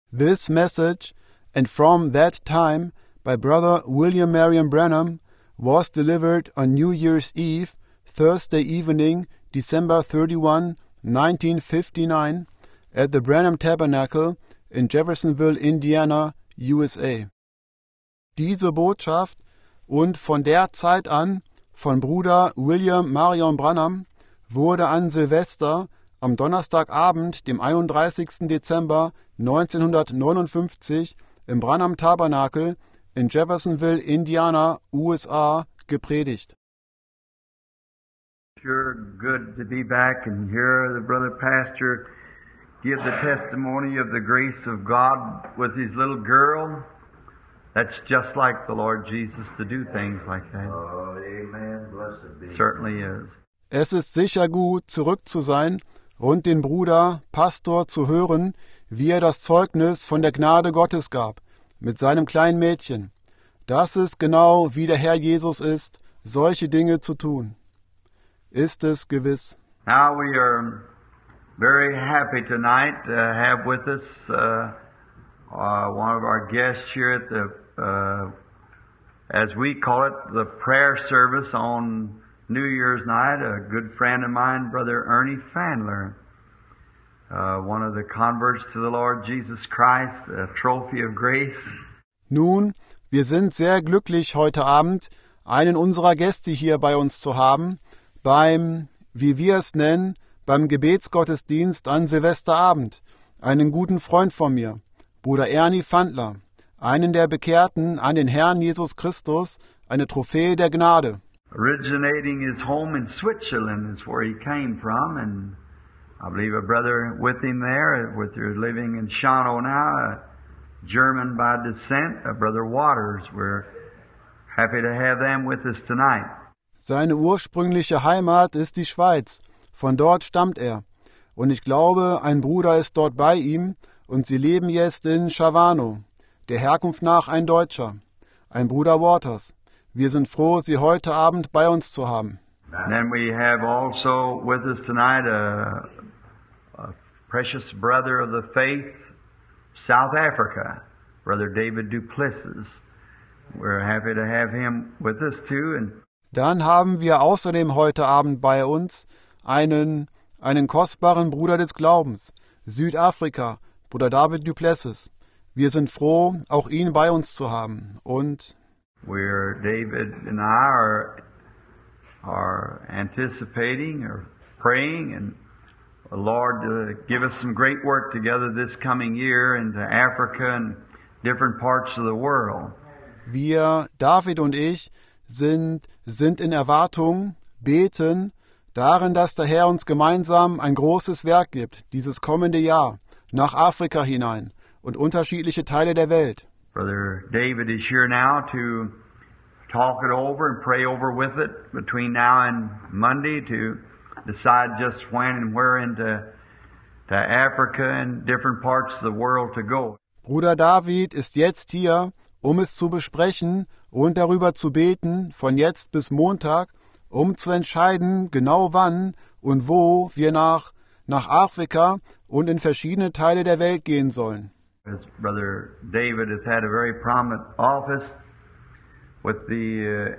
This message, and from that time by Brother William Marion Branham, was delivered on New Year's Eve, Thursday evening, December 31, 1959, at the Branham Tabernacle in Jeffersonville, Indiana, USA. Diese Botschaft und von der Zeit an von Bruder William Marion Branham wurde an Silvester am Donnerstagabend, dem 31. Dezember 1959 im Branham Tabernakel in Jeffersonville, Indiana, USA, gepredigt. Sure good to be back and hear the brother pastor give the testimony of the grace of God with his little girl. That's just like the Lord Jesus to do things like that. Oh, amen. Blessed be. Certainly is. Es ist sicher gut, zurück zu sein und den Bruder, Pastor, zu hören, wie er das Zeugnis von der Gnade Gottes gab, mit seinem kleinen Mädchen. Das ist genau, wie der Herr Jesus ist, solche Dinge zu tun. Ist es gewiss. Now we are very happy tonight to have with us one of our guests here at the, as we call it, the prayer service on New Year's night, a good friend of mine, Brother Ernie Fandler, one of the converts to the Lord Jesus Christ, a trophy of grace. Nun, wir sind sehr glücklich, heute Abend einen unserer Gäste hier bei uns zu haben, beim, wie wir es nennen, beim Gebetsgottesdienst an Silvesterabend, einen guten Freund von mir, Bruder Ernie Fandler, einen der Bekehrten an den Herrn Jesus Christus, eine Trophäe der Gnade. Originating his home in Switzerland is where he came from, and I believe a brother with him there, with her living in Schanow now, a German by descent, a Brother Waters. We're happy to have them with us tonight. Seine ursprüngliche Heimat ist die Schweiz, von dort stammt er. Und ich glaube, ein Bruder ist dort bei ihm, und sie leben jetzt in Chavano, der Herkunft nach ein Deutscher, ein Bruder Waters. Wir sind froh, Sie heute Abend bei uns zu haben. And then we have also with us tonight a precious brother of the faith, South Africa, Brother David Duplessis. We're happy to have him with us too. And dann haben wir außerdem heute Abend bei uns einen kostbaren Bruder des Glaubens, Südafrika, Bruder David Duplessis. Wir sind froh, auch ihn bei uns zu haben. Und David and I are anticipating or praying and the Lord to give us some great work together this coming year into Africa and different parts of the world. Wir, David und ich, sind in Erwartung, beten, darin, dass der Herr uns gemeinsam ein großes Werk gibt, dieses kommende Jahr, nach Afrika hinein und unterschiedliche Teile der Welt. Brother David is here now to talk it over and pray over with it between now and Monday to decide just when and where into Africa and different parts of the world to go. Bruder David ist jetzt hier, um es zu besprechen und darüber zu beten, von jetzt bis Montag, um zu entscheiden, genau wann und wo wir nach Afrika und in verschiedene Teile der Welt gehen sollen. As Brother David has had a very prominent office with the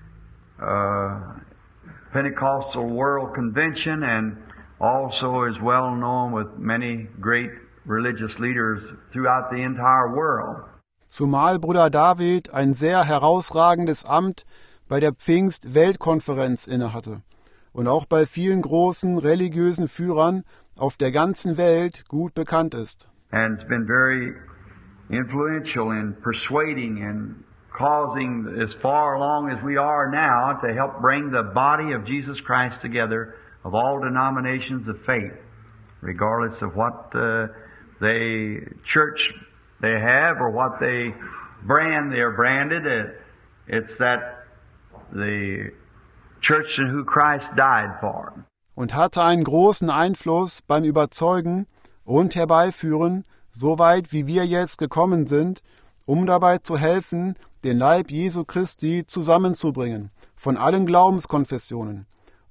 Pentecostal World Convention and also is well known with many great religious leaders throughout the entire world. Zumal Bruder David ein sehr herausragendes Amt bei der Pfingst-Weltkonferenz innehatte und auch bei vielen großen religiösen Führern auf der ganzen Welt gut bekannt ist. And it's been very influential in persuading and causing, as far along as we are now, to help bring the body of Jesus Christ together of all denominations of faith, regardless of what church they have or what brand they are branded. It's that the church in who Christ died for. Und hatte einen großen Einfluss beim Überzeugen und Herbeiführen, so weit wie wir jetzt gekommen sind, um dabei zu helfen, den Leib Jesu Christi zusammenzubringen, von allen Glaubenskonfessionen,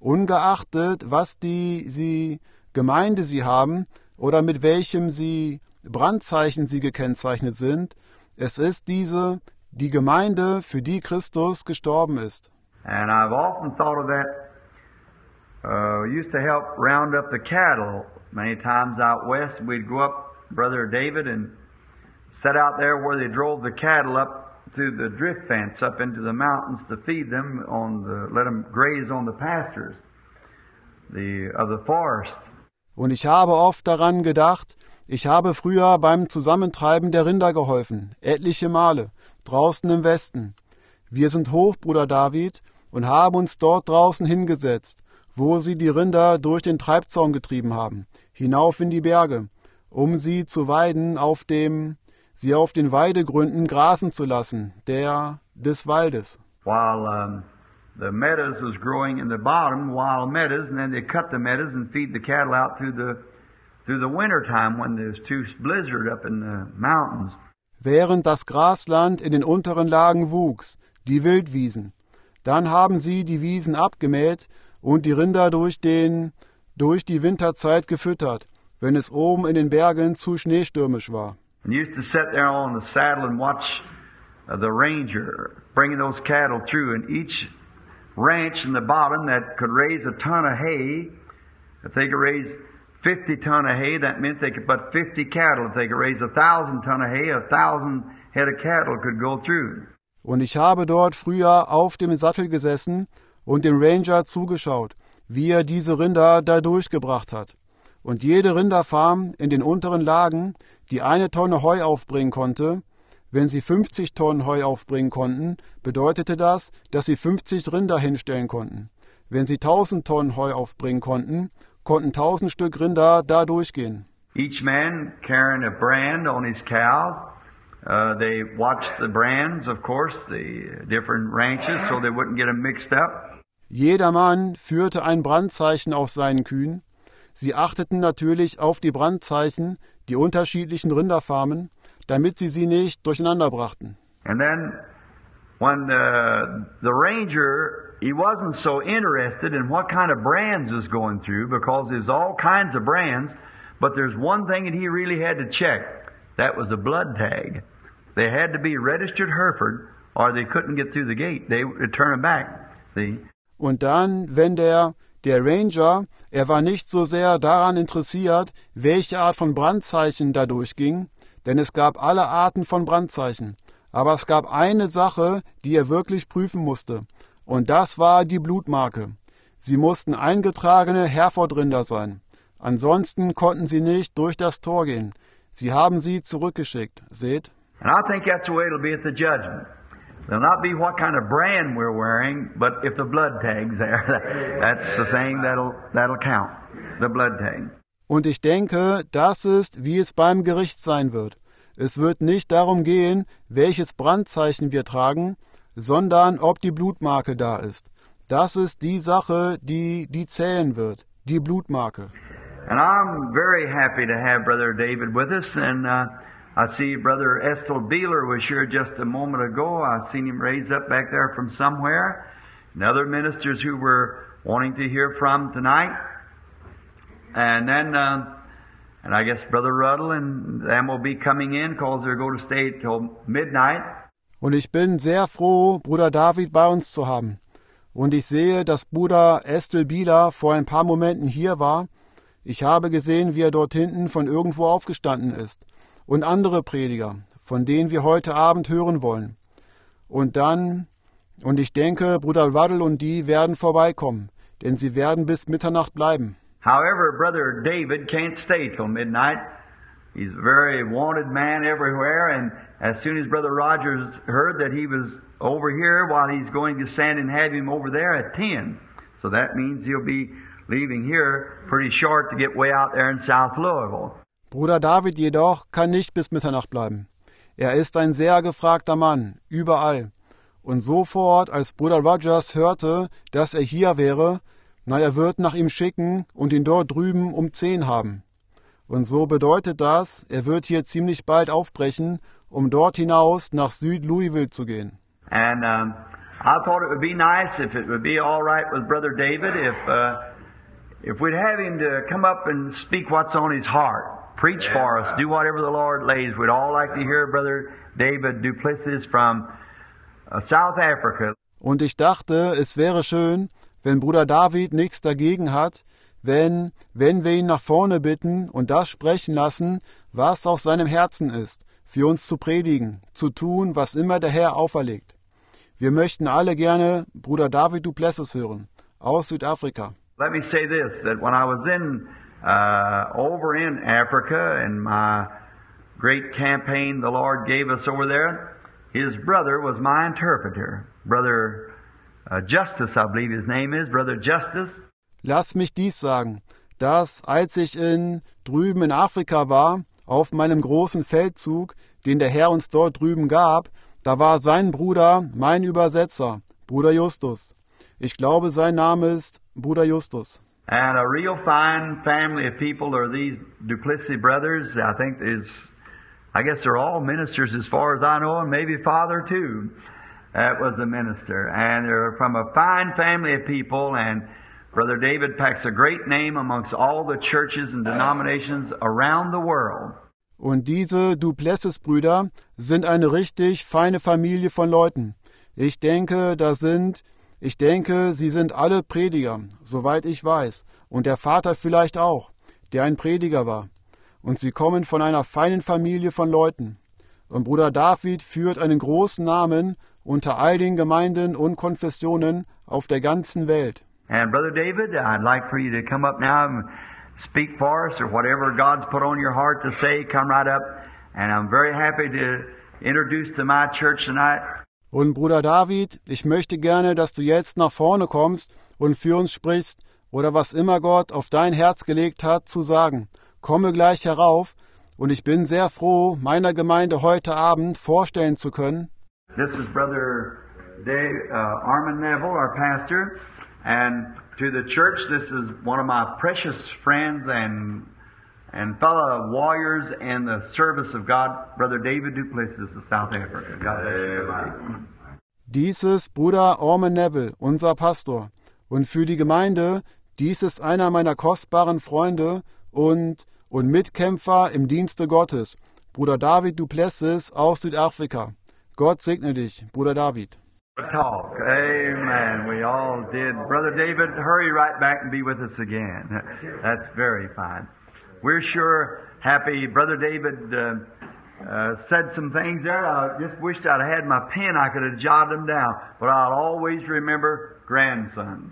ungeachtet, was die Gemeinde sie haben oder mit welchem sie Brandzeichen sie gekennzeichnet sind. Es ist die Gemeinde, für die Christus gestorben ist. And I've often thought of that. Used to help round up the cattle many times out west. We'd go up, Brother David, and sit out there where they drove the cattle up through the drift fence up into the mountains to feed them let them graze on the pastures of the forest. Und ich habe oft daran gedacht, ich habe früher beim Zusammentreiben der Rinder geholfen, etliche Male, draußen im Westen. Wir sind hoch, Bruder David, und haben uns dort draußen hingesetzt, wo sie die Rinder durch den Treibzaun getrieben haben, hinauf in die Berge, um sie zu weiden, sie auf den Weidegründen grasen zu lassen, des Waldes. While the meadows was growing in the bottom, wild meadows, and then they cut the meadows and feed the cattle out through the winter time when there's too blizzard up in the mountains. Während das Grasland in den unteren Lagen wuchs, die Wildwiesen. Dann haben sie die Wiesen abgemäht und die Rinder durch die Winterzeit gefüttert, wenn es oben in den Bergen zu schneestürmisch war. And used to sit there on the saddle and watch the ranger bringing those cattle through, and each ranch in the bottom that could raise a ton of hay, if they could raise 50 ton of hay, that meant they could put 50 cattle. If they could raise 1,000 ton of hay, 1,000 head of cattle could go through. Und ich habe dort früher auf dem Sattel gesessen und dem Ranger zugeschaut, wie er diese Rinder da durchgebracht hat. Und jede Rinderfarm in den unteren Lagen, die 1 Tonne Heu aufbringen konnte, wenn sie 50 Tonnen Heu aufbringen konnten, bedeutete das, dass sie 50 Rinder hinstellen konnten. Wenn sie 1000 Tonnen Heu aufbringen konnten 1000 Stück Rinder da durchgehen. Each man carrying a brand on his cows. They watched the brands, of course, the different ranches, so they wouldn't get them mixed up. Jeder Mann führte ein Brandzeichen auf seinen Kühen. Sie achteten natürlich auf die Brandzeichen, die unterschiedlichen Rinderfarmen, damit sie nicht durcheinander brachten. And then when the ranger, he wasn't so interested in what kind of brands was going through, because there's all kinds of brands, but there's one thing that he really had to check. That was a blood tag. They had to be registered Hereford, or they couldn't get through the gate. They would turn them back. See? Und dann, wenn der Ranger, er war nicht so sehr daran interessiert, welche Art von Brandzeichen da durchging, denn es gab alle Arten von Brandzeichen. Aber es gab eine Sache, die er wirklich prüfen musste, und das war die Blutmarke. Sie mussten eingetragene Hereford-Rinder sein. Ansonsten konnten sie nicht durch das Tor gehen. Sie haben sie zurückgeschickt, seht? And I think that's the way it'll be at the judgment. It'll not be what kind of brand we're wearing, but if the blood tag's there, that's the thing that'll count, the blood tag. Und ich denke, das ist, wie es beim Gericht sein wird. Es wird nicht darum gehen, welches Brandzeichen wir tragen, sondern ob die Blutmarke da ist. Das ist die Sache, die zählen wird, die Blutmarke. And I'm very happy to have Brother David with us, and I see Brother Estel Beeler was here just a moment ago. I seen him raised up back there from somewhere, and other ministers who were wanting to hear from tonight. And then, and I guess Brother Ruddle and them will be coming in, because they're going to stay till midnight. Und ich bin sehr froh, Bruder David bei uns zu haben. Und ich sehe, dass Bruder Estel Bieler vor ein paar Momenten hier war. Ich habe gesehen, wie er dort hinten von irgendwo aufgestanden ist. Und andere Prediger, von denen wir heute Abend hören wollen. Und ich denke, Bruder Ruddle und die werden vorbeikommen, denn sie werden bis Mitternacht bleiben. However, Brother David can't stay till midnight. He's a very wanted man everywhere, and as soon as Brother Rogers heard that he was over here, while he's going to send and have him over there at 10. So that means he'll be leaving here pretty short to get way out there in South Louisville. Bruder David jedoch kann nicht bis Mitternacht bleiben. Er ist ein sehr gefragter Mann, überall. Und sofort, als Bruder Rogers hörte, dass er hier wäre, er wird nach ihm schicken und ihn dort drüben um 10 haben. Und so bedeutet das, er wird hier ziemlich bald aufbrechen, um dort hinaus nach Süd-Louisville zu gehen. And I thought it would be nice if it would be all right with Brother David if we'd have him to come up and speak what's on his heart Preach for us. Do whatever the Lord lays. We'd all like to hear Brother David Duplessis from South Africa. Und ich dachte, es wäre schön, wenn Bruder David nichts dagegen hat, wenn wir ihn nach vorne bitten und das sprechen lassen, was auf seinem Herzen ist, für uns zu predigen, zu tun, was immer der Herr auferlegt. Wir möchten alle gerne Bruder David Duplessis hören, aus Südafrika. Let me say this, that when I was over in Africa in my great campaign the Lord gave us over there, his brother was my interpreter. Brother Justice, I believe his name is, Brother Justice. Lass mich dies sagen, dass als ich drüben in Afrika war, auf meinem großen Feldzug, den der Herr uns dort drüben gab, da war sein Bruder mein Übersetzer, Bruder Justus. Ich glaube, sein Name ist Bruder Justus. And a real fine family of people are these Duplessis brothers. I guess they're all ministers as far as I know, and maybe Father too. That was a minister. And they're from a fine family of people, and Brother David packs a great name amongst all the churches and denominations around the world. Und diese Duplessis-Brüder sind eine richtig feine Familie von Leuten. Ich denke, sie sind alle Prediger, soweit ich weiß. Und der Vater vielleicht auch, der ein Prediger war. Und sie kommen von einer feinen Familie von Leuten. Und Bruder David führt einen großen Namen unter all den Gemeinden und Konfessionen auf der ganzen Welt. And Brother David, I'd like for you to come up now and speak for us, or whatever God's put on your heart to say, come right up. And I'm very happy to introduce to my church tonight. Und Bruder David, ich möchte gerne, dass du jetzt nach vorne kommst und für uns sprichst, oder was immer Gott auf dein Herz gelegt hat, zu sagen. Komme gleich herauf, und ich bin sehr froh, meiner Gemeinde heute Abend vorstellen zu können. This is Brother Armin Neville, our pastor, and to the church, this is one of my precious friends and fellow warriors in the service of God, Brother David Duplessis of South Africa. God bless you. Dies ist Bruder Armin Neville, unser Pastor, und für die Gemeinde, dies ist einer meiner kostbaren Freunde und Mitkämpfer im Dienste Gottes, Bruder David Duplessis aus Südafrika. Gott segne dich, Bruder David. Talk. Amen. We all did. Brother David, hurry right back and be with us again. That's very fine. We're sure happy. Brother David said some things there. I just wished I'd had my pen. I could have jotted them down. But I'll always remember grandsons.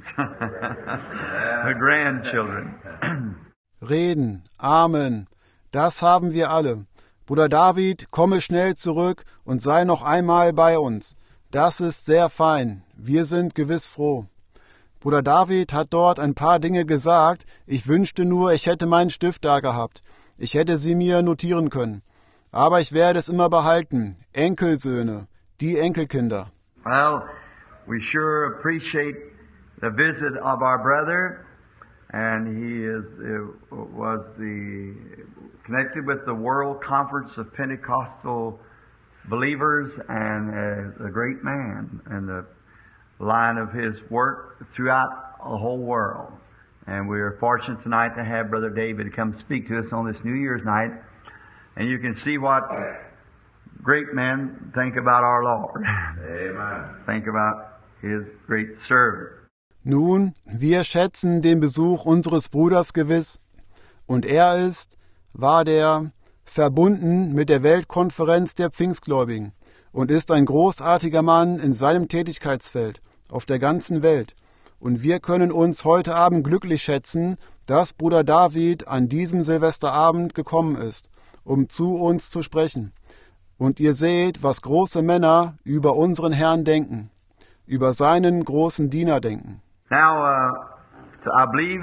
The grandchildren. Reden. Amen. Das haben wir alle. Bruder David, komme schnell zurück und sei noch einmal bei uns. Das ist sehr fein. Wir sind gewiss froh. Bruder David hat dort ein paar Dinge gesagt. Ich wünschte nur, ich hätte meinen Stift da gehabt. Ich hätte sie mir notieren können. Aber ich werde es immer behalten. Enkelsöhne, die Enkelkinder. Well, we sure appreciate the visit of our brother. And he was connected with the World Conference of Pentecostal Believers, and a great man in the line of his work throughout the whole world. And we are fortunate tonight to have Brother David come speak to us on this New Year's night. And you can see what great men think about our Lord. Amen. Think about His great service. Nun, wir schätzen den Besuch unseres Bruders gewiss, und er war der verbunden mit der Weltkonferenz der Pfingstgläubigen und ist ein großartiger Mann in seinem Tätigkeitsfeld auf der ganzen Welt. Und wir können uns heute Abend glücklich schätzen, dass Bruder David an diesem Silvesterabend gekommen ist, um zu uns zu sprechen. Und ihr seht, was große Männer über unseren Herrn denken, über seinen großen Diener denken. Now, I believe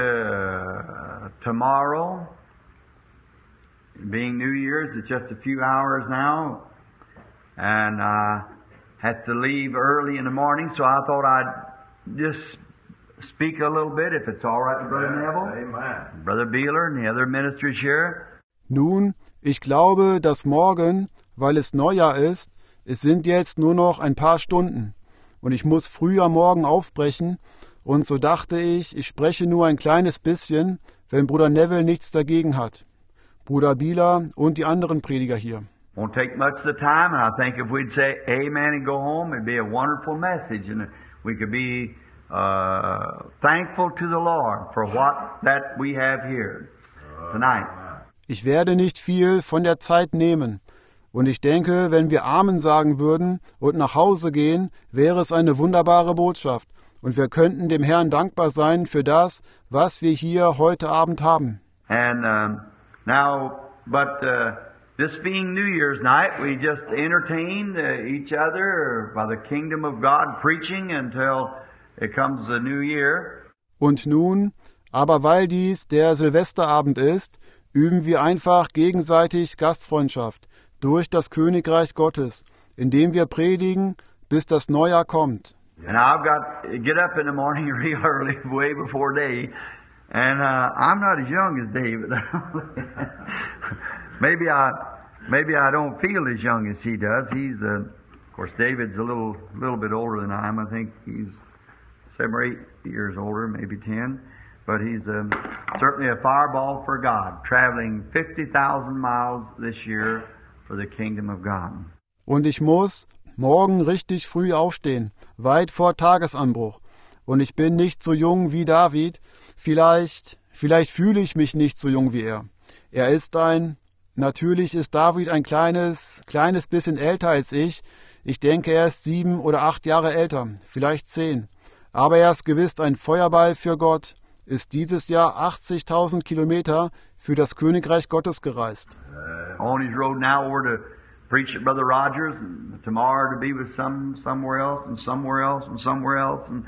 that tomorrow, being New Year's, it's just a few hours now, and I had to leave early in the morning, so I thought I'd just speak a little bit, if it's all right with Brother Neville, Amen. Brother Beeler, and the other ministers here. Nun, ich glaube, dass morgen, weil es Neujahr ist, es sind jetzt nur noch ein paar Stunden, und ich muss früh am Morgen aufbrechen, und so dachte ich spreche nur ein kleines bisschen, wenn Bruder Neville nichts dagegen hat. Bruder Bila und die anderen Prediger hier. Won't take much of the time, and I think if we'd say amen and go home, it'd be a wonderful message, and we could be thankful to the Lord for what that we have here tonight. Ich werde nicht viel von der Zeit nehmen. Und ich denke, wenn wir Amen sagen würden und nach Hause gehen, wäre es eine wunderbare Botschaft. Und wir könnten dem Herrn dankbar sein für das, was wir hier heute Abend haben. And this being New Year's night, we just entertained each other by the kingdom of God, preaching until it comes the New Year. Und nun, aber weil dies der Silvesterabend ist, üben wir einfach gegenseitig Gastfreundschaft durch das Königreich Gottes, indem wir predigen, bis das Neujahr kommt. And I've got to get up in the morning real early, way before day, and I'm not as young as David. Maybe I don't feel as young as he does. He's, of course, David's a little bit older than I am. I think he's 7 or 8 years older, maybe 10. But he's certainly a fireball for God, traveling 50,000 miles this year for the kingdom of God. Und ich muss morgen richtig früh aufstehen, weit vor Tagesanbruch. Und ich bin nicht so jung wie David. Vielleicht fühle ich mich nicht so jung wie er. Natürlich ist David ein kleines bisschen älter als ich. Ich denke, er ist 7 oder 8 Jahre älter, vielleicht 10. Aber er ist gewiss ein Feuerball für Gott, ist dieses Jahr 80.000 Kilometer für das Königreich Gottes gereist. On his road now over to preach at Brother Rogers, and tomorrow to be with somewhere else and somewhere else and somewhere else, and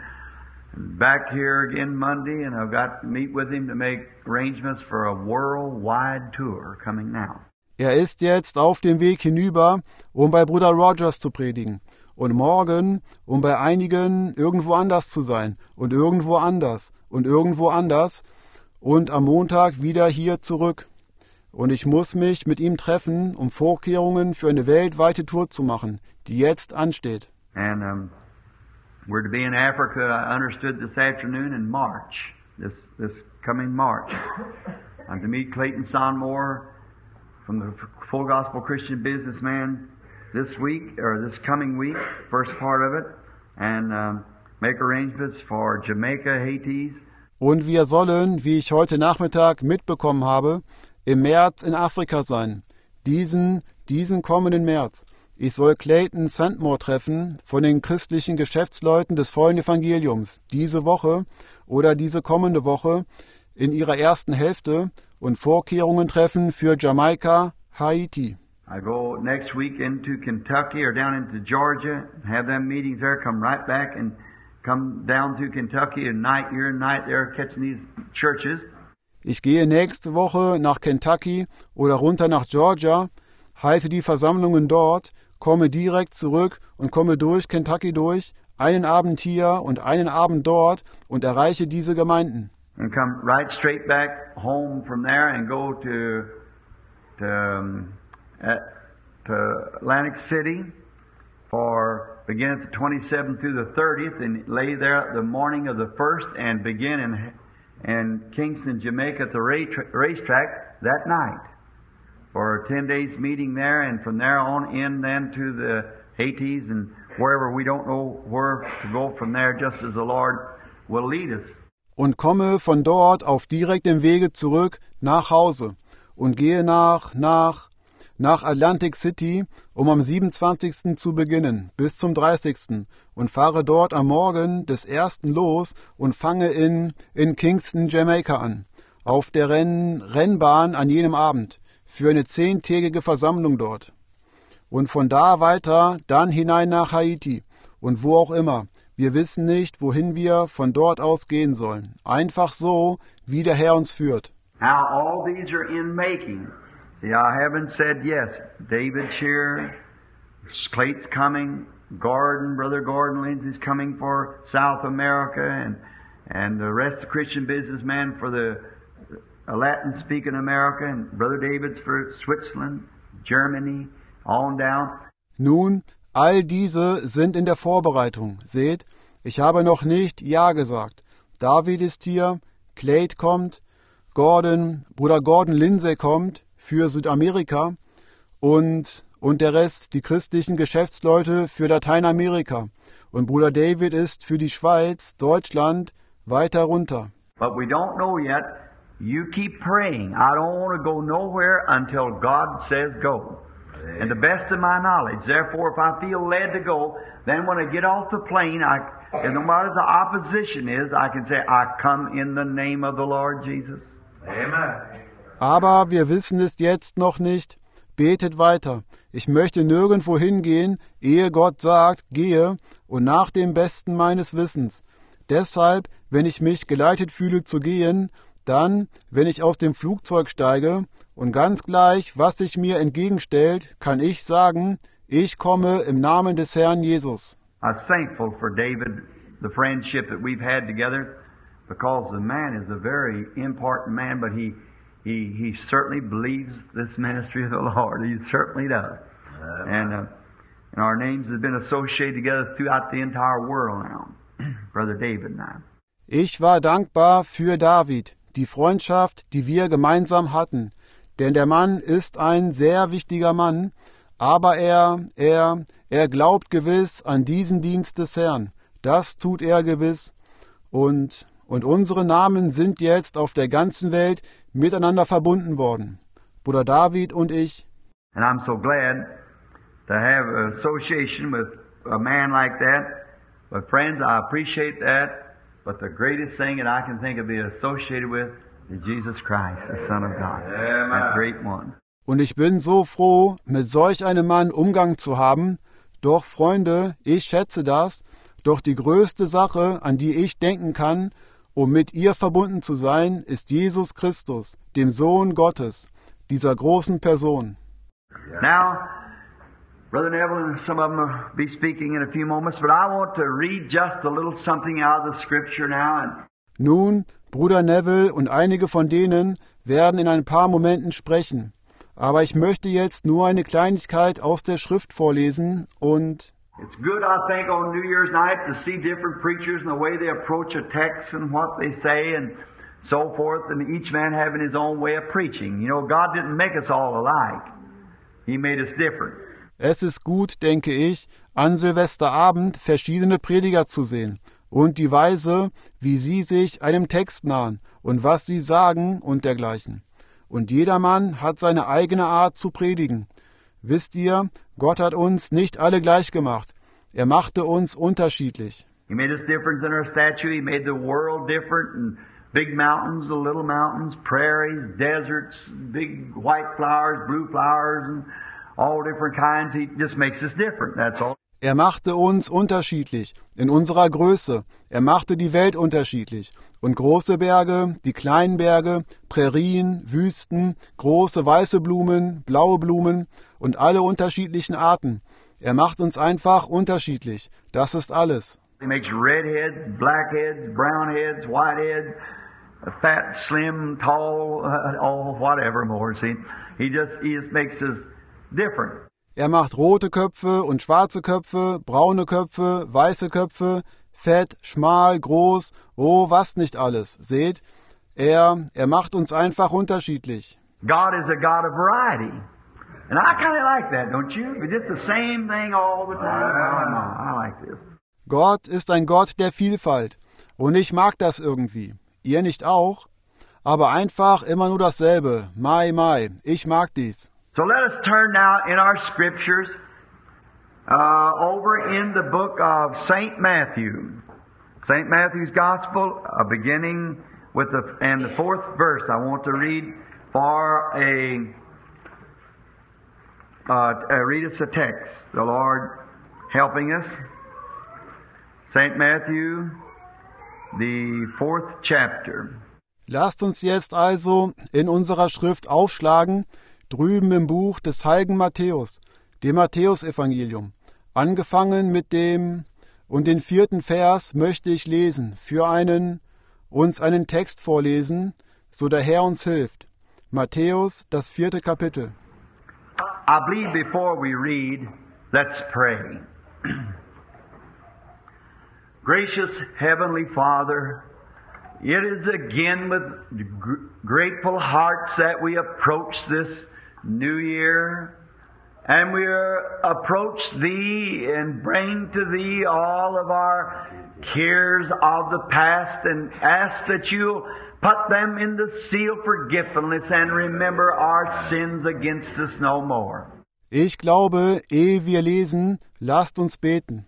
back here again Monday, and I've got to meet with him to make arrangements for a worldwide tour coming now. Er ist jetzt auf dem Weg hinüber, um bei Bruder Rogers zu predigen. Und morgen, um bei einigen irgendwo anders zu sein. Und irgendwo anders. Und irgendwo anders. Und am Montag wieder hier zurück. Und ich muss mich mit ihm treffen, um Vorkehrungen für eine weltweite Tour zu machen, die jetzt ansteht. And we're to be in Africa, I understood, this afternoon in March, this coming March. I'm to meet Clayton Sonmore from the Full Gospel Christian Businessman this week, or this coming week, first part of it, and make arrangements for Jamaica, Haiti. Und wir sollen, wie ich heute Nachmittag mitbekommen habe, im März in Afrika sein. Diesen kommenden März. Ich soll Clayton Sandmore treffen von den christlichen Geschäftsleuten des vollen Evangeliums diese Woche oder diese kommende Woche in ihrer ersten Hälfte und Vorkehrungen treffen für Jamaika, Haiti. I go next week into Kentucky or down into Georgia, have them meetings there, come right back and come down to Kentucky and here and night there catching these churches. Ich gehe nächste Woche nach Kentucky oder runter nach Georgia, halte die Versammlungen dort, komme direkt zurück und komme durch Kentucky durch, einen Abend hier und einen Abend dort und erreiche diese Gemeinden. And come right straight back home from there and go to Atlantic City for begin at the 27th through the 30th and lay there at the morning of the 1st and begin in Kingston, Jamaica at the racetrack that night for a 10 days meeting there, and from there on in then to the Haitis and wherever. We don't know where to go from there, just as the Lord will lead us. Und komme von dort auf direktem Wege zurück nach Hause und gehe nach Atlantic City, um am 27. zu beginnen, bis zum 30. und fahre dort am Morgen des 1. los und fange in Kingston, Jamaika an, auf der Rennbahn an jenem Abend, für eine 10-tägige Versammlung dort. Und von da weiter dann hinein nach Haiti und wo auch immer. Wir wissen nicht, wohin wir von dort aus gehen sollen. Einfach so, wie der Herr uns führt. Now all these are in making. See, I haven't said yes. David's here. Clayton's coming. Brother Gordon Lindsay's coming for South America, and the rest of the Christian businessmen for the Latin-speaking America, and Brother David's for Switzerland, Germany, on down. Nun, all diese sind in der Vorbereitung. Seht, ich habe noch nicht Ja gesagt. David ist hier, Clayton kommt, Bruder Gordon Lindsay kommt, für Südamerika und der Rest, die christlichen Geschäftsleute, für Lateinamerika. Und Bruder David ist für die Schweiz, Deutschland, weiter runter. But we don't know yet. You keep praying. I don't want to go nowhere until God says go. And the best of my knowledge. Therefore, if I feel led to go, then when I get off the plane, and no matter the opposition is, I can say, I come in the name of the Lord Jesus. Amen. Aber wir wissen es jetzt noch nicht. Betet weiter. Ich möchte nirgendwo hingehen, ehe Gott sagt, gehe, und nach dem Besten meines Wissens. Deshalb, wenn ich mich geleitet fühle zu gehen, dann, wenn ich aus dem Flugzeug steige, und ganz gleich, was sich mir entgegenstellt, kann ich sagen, ich komme im Namen des Herrn Jesus. I was thankful for David, the friendship that we've had together, because the man is a very important man, but he certainly believes this ministry of the Lord. He certainly does. And our names have been associated together throughout the entire world now, Brother David and I. Ich war dankbar für David, die Freundschaft, die wir gemeinsam hatten. Denn der Mann ist ein sehr wichtiger Mann, aber er glaubt gewiss an diesen Dienst des Herrn. Das tut er gewiss. Und unsere Namen sind jetzt auf der ganzen Welt miteinander verbunden worden. Bruder David und ich. And I'm so glad to have an association with a man like that. But friends, I appreciate that. But the greatest thing that I can think of being associated with is Jesus Christ, the Son of God. That great one. Und ich bin so froh, mit solch einem Mann Umgang zu haben. Doch, Freunde, ich schätze das. Doch die größte Sache, an die ich denken kann, um mit ihr verbunden zu sein, ist Jesus Christus, dem Sohn Gottes, dieser großen Person. Now, Brother Neville and some of them will be speaking in a few moments, but I want to read just a little something out of the Scripture now. Nun, Bruder Neville und einige von denen werden in ein paar Momenten sprechen. Aber ich möchte jetzt nur eine Kleinigkeit aus der Schrift vorlesen und It's good, I think, on New Year's night to see different preachers and the way they approach a text and what they say and so forth, and each man having his own way of preaching. You know, God didn't make us all alike. He made us different. Es ist gut, denke ich, an Silvesterabend verschiedene Prediger zu sehen und die Weise, wie sie sich einem Text nahen und was sie sagen und dergleichen. Und jedermann hat seine eigene Art zu predigen. Wisst ihr, Gott hat uns nicht alle gleich gemacht. Er machte uns unterschiedlich. He made us different in our stature. He made the world different, and big mountains, the little mountains, prairies, deserts, big white flowers, blue flowers, and all different kinds. He just makes us different, that's all. Er machte uns unterschiedlich, in unserer Größe. Er machte die Welt unterschiedlich. Und große Berge, die kleinen Berge, Prärien, Wüsten, große weiße Blumen, blaue Blumen und alle unterschiedlichen Arten. Er macht uns einfach unterschiedlich. Das ist alles. He makes redheads, blackheads, brownheads, whiteheads, fat, slim, tall, all whatever more. See, he just makes us different. Er macht rote Köpfe und schwarze Köpfe, braune Köpfe, weiße Köpfe, fett, schmal, groß, oh, was nicht alles. Seht, er macht uns einfach unterschiedlich. God is a God of variety. And I kind of like that, don't you? It's just the same thing all the time. I like this. Gott ist ein Gott der Vielfalt. Und ich mag das irgendwie. Ihr nicht auch? Aber einfach immer nur dasselbe. Mai, ich mag dies. So let us turn now in our scriptures over in the book of St. Matthew. St. Matthew's Gospel, beginning with the fourth verse. I want to read for read us a text. The Lord helping us. St. Matthew, the fourth chapter. Lasst uns jetzt also in unserer Schrift aufschlagen, drüben im Buch des heiligen Matthäus, dem Matthäusevangelium. Angefangen mit dem und den 4. Vers möchte ich lesen, uns einen Text vorlesen, so der Herr uns hilft. Matthäus, das 4. Kapitel. I believe before we read, let's pray. Gracious Heavenly Father, It is again with grateful hearts that we approach this new year. And we approach Thee and bring to Thee all of our cares of the past and ask that You'll put them in the seal of forgiveness and remember our sins against us no more. Ich glaube, ehe wir lesen, lasst uns beten.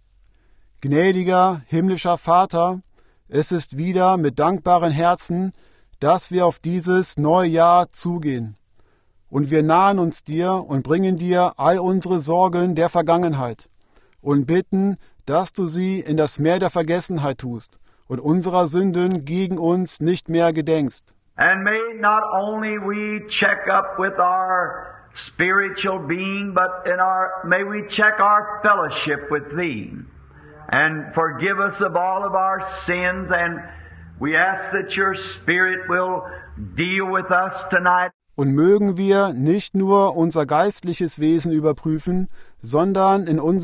Gnädiger, himmlischer Vater, es ist wieder mit dankbaren Herzen, dass wir auf dieses neue Jahr zugehen. Und wir nahen uns dir und bringen dir all unsere Sorgen der Vergangenheit und bitten, dass du sie in das Meer der Vergessenheit tust und unserer Sünden gegen uns nicht mehr gedenkst. And may not only we check up with our spiritual being, but may we check our fellowship with Thee and forgive us of all of our sins, and we ask that Your Spirit will deal with us tonight. Und mögen wir nicht nur unser geistliches Wesen überprüfen, sondern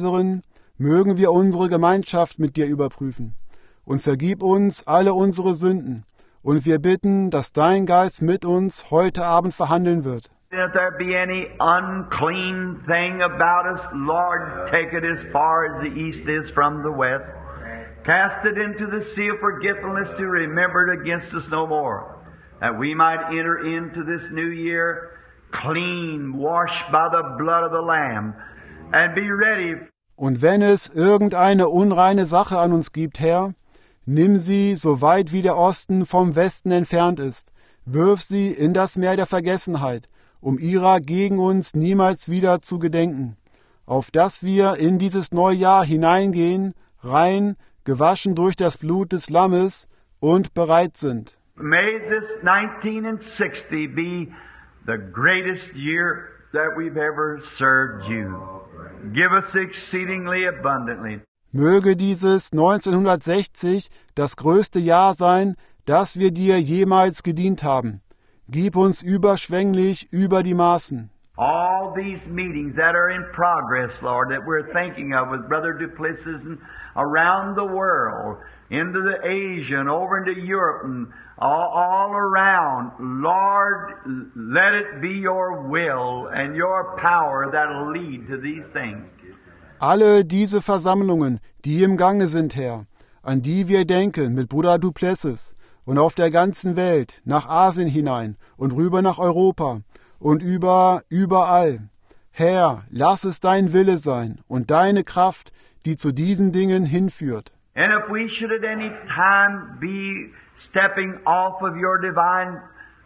mögen wir unsere Gemeinschaft mit dir überprüfen. Und vergib uns alle unsere Sünden. Und wir bitten, dass dein Geist mit uns heute Abend verhandeln wird. If there be any unclean thing about us, Lord, take it as far as the east is from the west. Cast it into the sea of forgetfulness to remember it against us no more. That we might enter into this new year clean, washed by the blood of the Lamb, and be ready. Und wenn es irgendeine unreine Sache an uns gibt, Herr, nimm sie, so weit wie der Osten vom Westen entfernt ist, wirf sie in das Meer der Vergessenheit, um ihrer gegen uns niemals wieder zu gedenken, auf dass wir in dieses neue Jahr hineingehen, rein, gewaschen durch das Blut des Lammes und bereit sind. May this 1960 be the greatest year that we've ever served You. Give us exceedingly abundantly. Möge dieses 1960 das größte Jahr sein, das wir dir jemals gedient haben. Gib uns überschwänglich über die Maßen. All these meetings that are in progress, Lord, that we're thinking of with Brother Duplessis and around the world, into the Asia and over into Europe and all around, Lord, let it be Your will and Your power that'll lead to these things. Alle diese Versammlungen, die im Gange sind, Herr, an die wir denken mit Bruder Duplessis und auf der ganzen Welt, nach Asien hinein und rüber nach Europa und überall. Herr, lass es dein Wille sein und deine Kraft, die zu diesen Dingen hinführt. And if we should at any time be stepping off of Your divine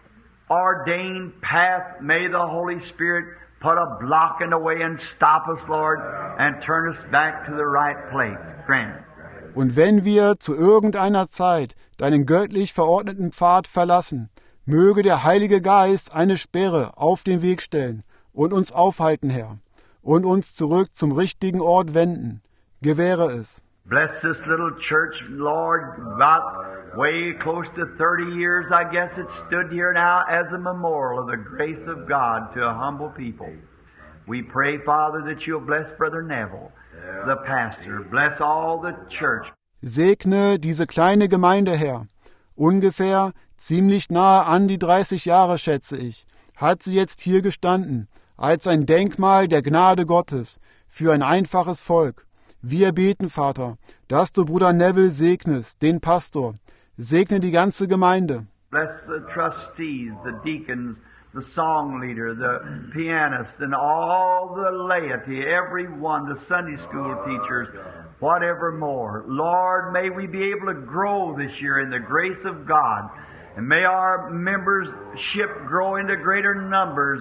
ordained path, may the Holy Spirit put a block in the way and stop us, Lord, and turn us back to the right place. Grant it. Und wenn wir zu irgendeiner Zeit deinen göttlich verordneten Pfad verlassen, möge der Heilige Geist eine Sperre auf den Weg stellen und uns aufhalten, Herr, und uns zurück zum richtigen Ort wenden. Gewähre es. Bless this little church, Lord, about way close to 30 years, I guess it stood here now as a memorial of the grace of God to a humble people. We pray, Father, that You'll bless Brother Neville, the pastor. Bless all the church. Segne diese kleine Gemeinde, Herr. Ungefähr ziemlich nahe an die 30 Jahre, schätze ich, hat sie jetzt hier gestanden, als ein Denkmal der Gnade Gottes für ein einfaches Volk. Wir beten, Vater, dass du Bruder Neville segnest, den Pastor. Segne die ganze Gemeinde. Bless the trustees, the deacons, the song leader, the pianist, and all the laity, everyone, the Sunday school teachers, whatever more. Lord, may we be able to grow this year in the grace of God. And may our membership grow into greater numbers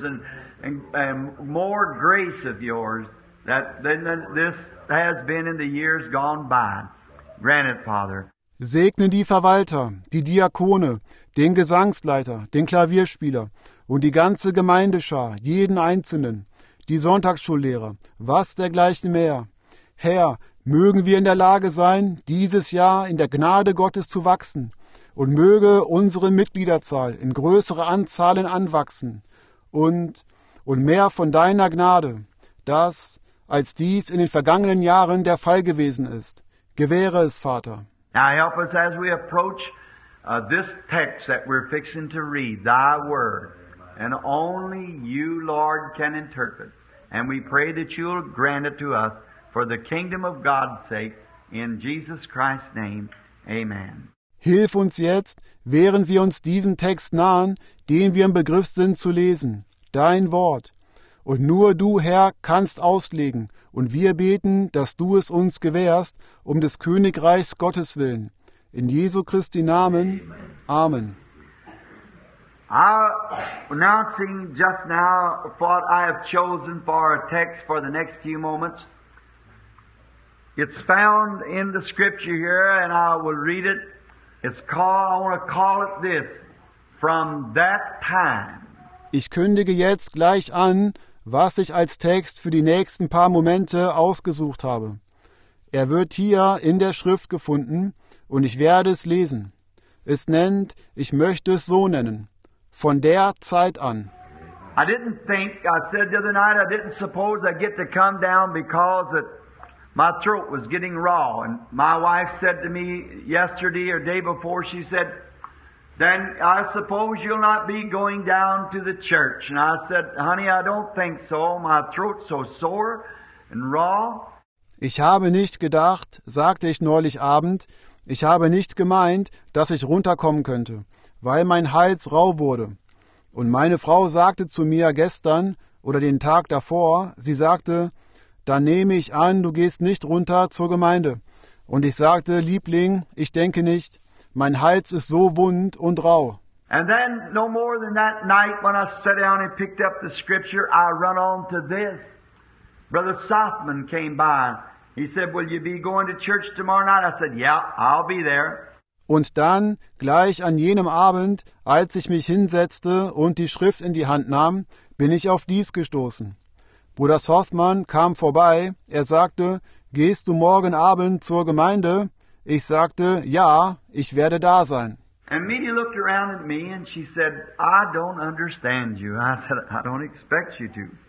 and more grace of Yours than this has been in the years gone by. Grant it, Father. Segne die Verwalter, die Diakone, den Gesangsleiter, den Klavierspieler und die ganze Gemeindeschar, jeden Einzelnen, die Sonntagsschullehrer, was dergleichen mehr. Herr, mögen wir in der Lage sein, dieses Jahr in der Gnade Gottes zu wachsen und möge unsere Mitgliederzahl in größere Anzahlen anwachsen und mehr von deiner Gnade, als dies in den vergangenen Jahren der Fall gewesen ist. Gewähre es, Vater. Now help us as we approach this text that we're fixing to read, Thy Word. And only You, Lord, can interpret. And we pray that You'll grant it to us for the kingdom of God's sake. In Jesus Christ's name, amen. Hilf uns jetzt, während wir uns diesem Text nahen, den wir im Begriff sind zu lesen, Dein Wort. Und nur Du, Herr, kannst auslegen, und wir beten, dass Du es uns gewährst, um des Königreichs Gottes willen. In Jesu Christi Namen. Amen. Announcing just now what I have chosen for a text for the next few moments. It's found in the Scripture here, and I will read it. I want to call it this, From That Time. Ich kündige jetzt gleich an, was ich als Text für die nächsten paar Momente ausgesucht habe. Er wird hier in der Schrift gefunden, und ich werde es lesen. Es nennt, ich möchte es so nennen, von der Zeit an. I said the other night, I didn't suppose I'd get to come down because my throat was getting raw. And my wife said to me yesterday or day before, she said, then I suppose you'll not be going down to the church. And I said, honey, I don't think so. My throat's so sore and raw. Ich habe nicht gedacht, sagte ich neulich Abend, ich habe nicht gemeint, dass ich runterkommen könnte, weil mein Hals rau wurde. Und meine Frau sagte zu mir gestern oder den Tag davor, sie sagte, dann nehme ich an, du gehst nicht runter zur Gemeinde. Und ich sagte, Liebling, ich denke nicht, mein Hals ist so wund und rau. And then, no more than that night, when I sat down and picked up the Scripture, I run on to this. Brother Sothman came by. He said, will you be going to church tomorrow night? I said, yeah, I'll be there. Und dann, gleich an jenem Abend, als ich mich hinsetzte und die Schrift in die Hand nahm, bin ich auf dies gestoßen. Bruder Sothman kam vorbei, er sagte, gehst du morgen Abend zur Gemeinde? Ich sagte, ja, ich werde da sein. And Media looked around at me and she said, I don't understand you. I said, I don't expect you to.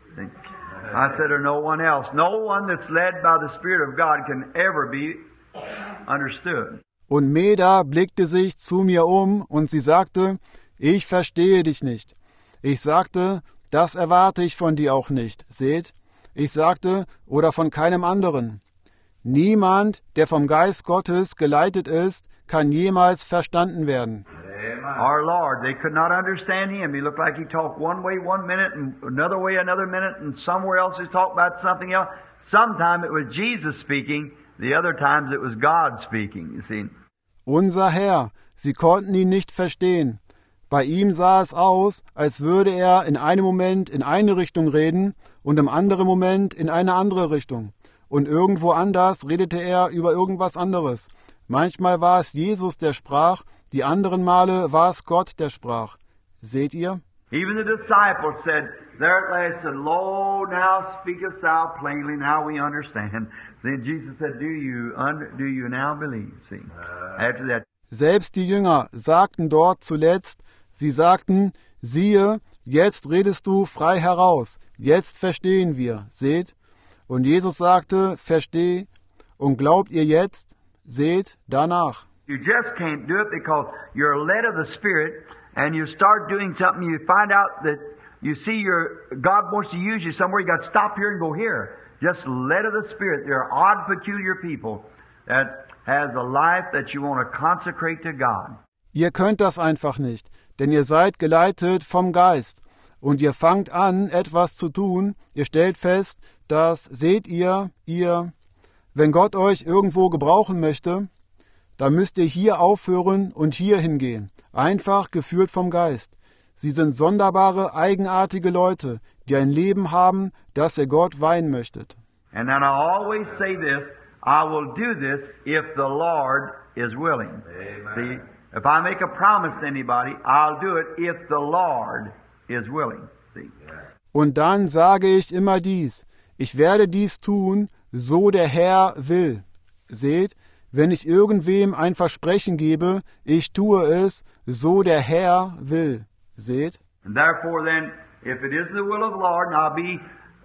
I said, or no one else. No one that's led by the Spirit of God can ever be understood. Und Meda blickte sich zu mir um und sie sagte, ich verstehe dich nicht. Ich sagte, das erwarte ich von dir auch nicht. Seht, ich sagte, oder von keinem anderen. Niemand, der vom Geist Gottes geleitet ist, kann jemals verstanden werden. Our Lord, they could not understand Him. He looked like He talked one way one minute and another way another minute and somewhere else He talked about something else. Sometimes it was Jesus speaking, the other times it was God speaking, you see. Unser Herr, sie konnten ihn nicht verstehen. Bei ihm sah es aus, als würde er in einem Moment in eine Richtung reden und im anderen Moment in eine andere Richtung. Und irgendwo anders redete er über irgendwas anderes. Manchmal war es Jesus, der sprach, die anderen Male war es Gott, der sprach. Seht ihr? Even the disciples said, there they said, Lo, now speakest thou plainly, now we understand. Then Jesus said, do you now believe? See, after that. Selbst die Jünger sagten dort zuletzt, sie sagten, siehe, jetzt redest du frei heraus, jetzt verstehen wir, seht. Und Jesus sagte, versteh, und glaubt ihr jetzt, seht danach. You just can't do it because you're led of the Spirit and you start doing something, you find out that you see God wants to use you somewhere, you got to stop here and go here. Just led of the Spirit. They're odd, peculiar people that has a life that you want to consecrate to God. Ihr könnt das einfach nicht, denn ihr seid geleitet vom Geist. Und ihr fangt an, etwas zu tun, ihr stellt fest, dass, seht ihr, wenn Gott euch irgendwo gebrauchen möchte, dann müsst ihr hier aufhören und hier hingehen, einfach geführt vom Geist. Sie sind sonderbare, eigenartige Leute, die ein Leben haben, das ihr Gott weihen möchtet. And then I always say this, I will do this if the Lord is willing. Amen. See, if I make a promise to anybody, I'll do it if the Lord is willing. See. Und dann sage ich immer dies, ich werde dies tun, so der Herr will. Seht, wenn ich irgendwem ein Versprechen gebe, ich tue es, so der Herr will. Seht? And therefore then, if it is the will of the Lord, and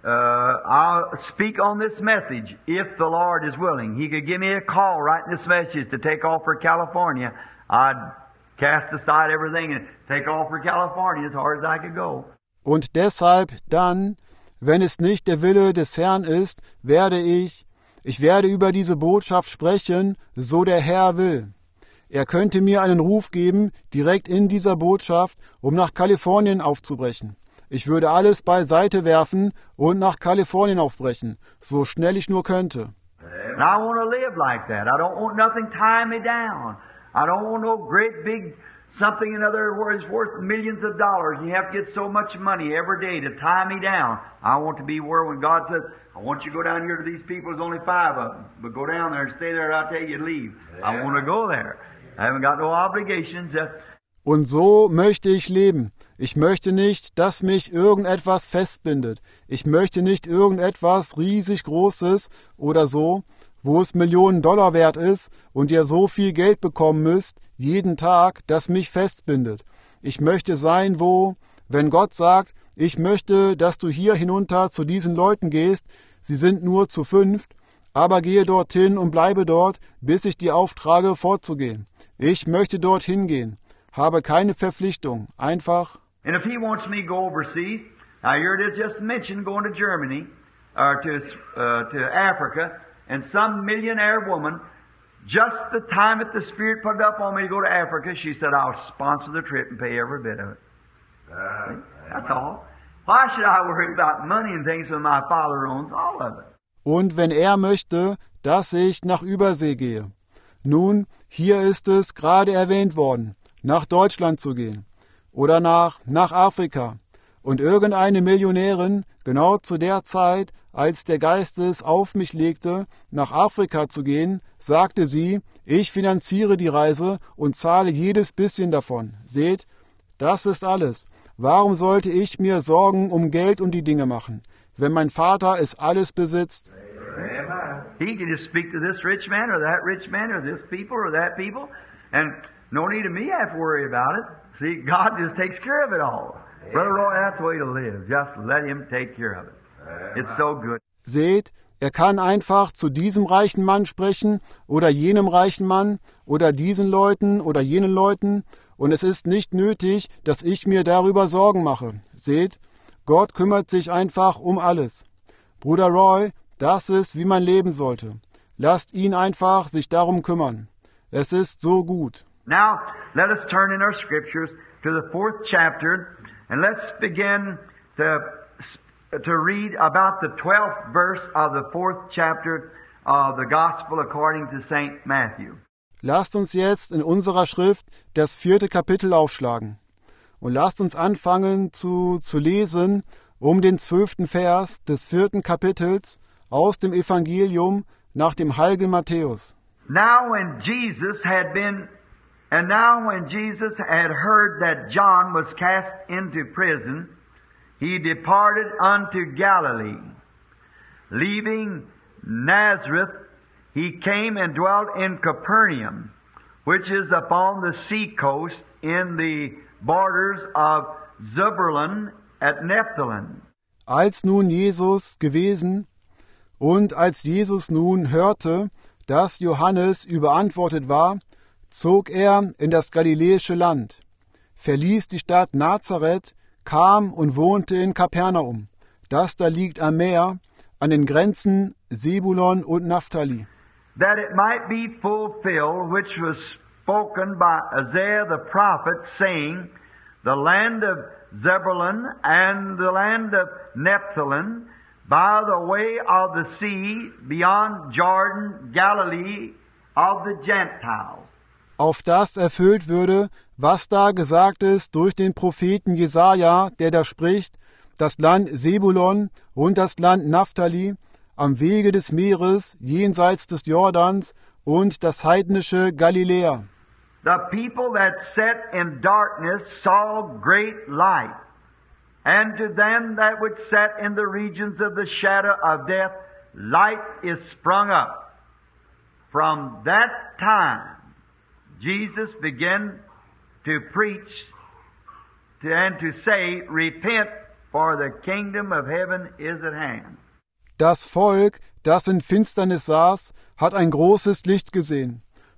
I'll speak on this message, if the Lord is willing. He could give me a call writing this message to take off for California. I'd cast aside everything and take off for California as hard as I could go. Und deshalb dann, wenn es nicht der Wille des Herrn ist, werde ich werde über diese Botschaft sprechen, so der Herr will. Er könnte mir einen Ruf geben, direkt in dieser Botschaft, um nach Kalifornien aufzubrechen. Ich würde alles beiseite werfen und nach Kalifornien aufbrechen, so schnell ich nur könnte. And I want to live like that. I don't want nothing tying me down. I don't want no great big something in other words worth millions of dollars. You have to get so much money every day to tie me down. I want to be where when God says, I want you to go down here to these people, there's only 5 of them. But go down there and stay there and I'll tell you to leave. I want to go there. I haven't got no obligations. Und so möchte ich leben. Ich möchte nicht, dass mich irgendetwas festbindet. Ich möchte nicht irgendetwas riesig Großes oder so, wo es Millionen Dollar wert ist und ihr so viel Geld bekommen müsst, jeden Tag, das mich festbindet. Ich möchte sein, wo, wenn Gott sagt, ich möchte, dass du hier hinunter zu diesen Leuten gehst, sie sind nur zu 5, aber gehe dorthin und bleibe dort, bis ich dir auftrage, fortzugehen. Ich möchte dorthin gehen, habe keine Verpflichtung, einfach. And if he wants me to go overseas, now here it is just mentioned going to Germany, or to Africa, and some millionaire woman, just the time that the Spirit put it up on me to go to Africa, she said, I'll sponsor the trip and pay every bit of it. That's all. Why should I worry about money and things when my Father owns all of it? Und wenn er möchte, dass ich nach Übersee gehe. Nun, hier ist es gerade erwähnt worden, nach Deutschland zu gehen oder nach Afrika. Und irgendeine Millionärin, genau zu der Zeit, als der Geist es auf mich legte, nach Afrika zu gehen, sagte sie, ich finanziere die Reise und zahle jedes bisschen davon. Seht, das ist alles. Warum sollte ich mir Sorgen um Geld und die Dinge machen, wenn mein Vater es alles besitzt? He can just speak to this rich man or that rich man or this people or that people, and no need of me have to worry about it. See, God just takes care of it all. Brother Roy, that's the way to live. Just let Him take care of it. It's so good. Seht, er kann einfach zu diesem reichen Mann sprechen oder jenem reichen Mann oder diesen Leuten oder jenen Leuten, und es ist nicht nötig, dass ich mir darüber Sorgen mache. Seht, Gott kümmert sich einfach um alles. Bruder Roy, das ist, wie man leben sollte. Lasst ihn einfach sich darum kümmern. Es ist so gut. Now, let us turn in our scriptures to the 4th chapter, and let's begin to read about the 12th verse of the 4th chapter of the Gospel according to St. Matthew. Lasst uns jetzt in unserer Schrift das 4. Kapitel aufschlagen. Und lasst uns anfangen zu lesen um den 12. Vers des 4. Kapitels aus dem Evangelium nach dem heiligen Matthäus. Now when Jesus had heard that John was cast into prison, he departed unto Galilee. Leaving Nazareth, he came and dwelt in Capernaum, which is upon the sea coast in the borders of Zebulun at Nephthalim. Als nun Jesus gewesen und als Jesus nun hörte, dass Johannes überantwortet war, zog er in das galiläische Land, verließ die Stadt Nazareth, kam und wohnte in Kapernaum, das da liegt am Meer, an den Grenzen Sebulon und Naphtali. That it might be fulfilled, which was spoken by Isaiah the prophet, saying, the land of Zebulun and the land of Nephthalim, by the way of the sea, beyond Jordan, Galilee of the Gentiles. Auf das erfüllt würde, was da gesagt ist durch den Propheten Jesaja, der da spricht, das Land Sebulon und das Land Naphtali, am Wege des Meeres, jenseits des Jordans und das heidnische Galiläa. The people that sat in darkness saw great light, and to them that would sat in the regions of the shadow of death, light is sprung up. From that time, Jesus began to preach and to say, repent, for the kingdom of heaven is at hand. Das Volk, das in Finsternis saß, hat ein großes Licht gesehen.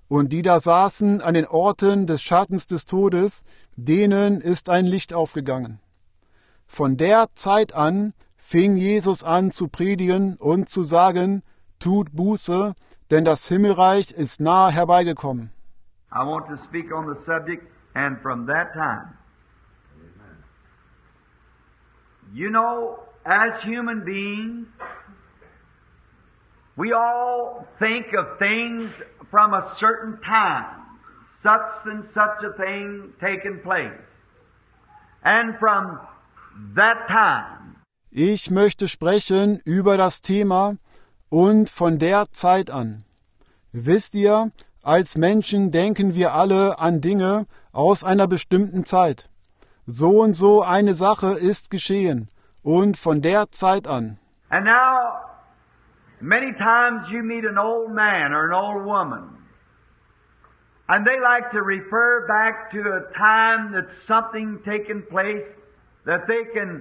Und die da saßen an den Orten des Schattens des Todes, denen ist ein Licht aufgegangen. Von der Zeit an fing Jesus an zu predigen und zu sagen, tut Buße, denn das Himmelreich ist nahe herbeigekommen. I want to speak on the subject, and from that time. You know, as human beings, we all think of things from a certain time, such and such a thing taking place. And from that time. Ich möchte sprechen über das Thema und von der Zeit an. Wisst ihr, als Menschen denken wir alle an Dinge aus einer bestimmten Zeit. So und so eine Sache ist geschehen und von der Zeit an. And now, many times you meet an old man or an old woman, and they like to refer back to a time that something taken place that they can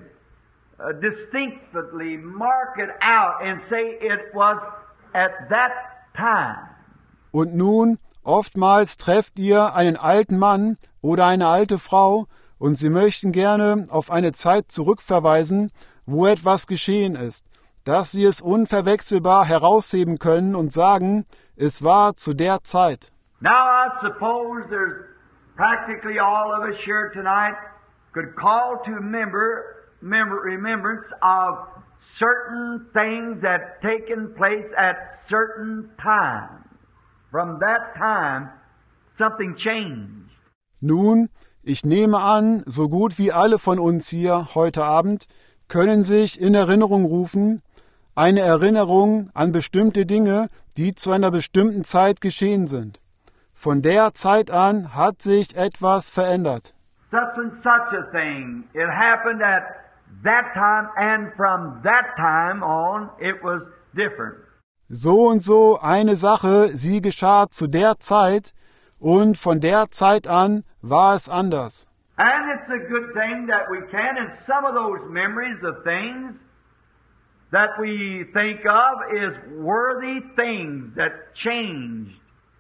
distinctly mark it out and say it was at that time. Und nun, oftmals trefft ihr einen alten Mann oder eine alte Frau und sie möchten gerne auf eine Zeit zurückverweisen, wo etwas geschehen ist, dass sie es unverwechselbar herausheben können und sagen, es war zu der Zeit. Now I suppose there's practically all of us here tonight could call to remembrance of certain things that taken place at certain times. From that time, something changed. Nun, ich nehme an, so gut wie alle von uns hier heute Abend können sich in Erinnerung rufen, eine Erinnerung an bestimmte Dinge, die zu einer bestimmten Zeit geschehen sind. Von der Zeit an hat sich etwas verändert. Such and such a thing. It happened at that time, and from that time on, it was different. So und so eine Sache, sie geschah zu der Zeit und von der Zeit an war es anders. And it's a good thing that we can, and some of those memories of things that we think of is worthy things that changed.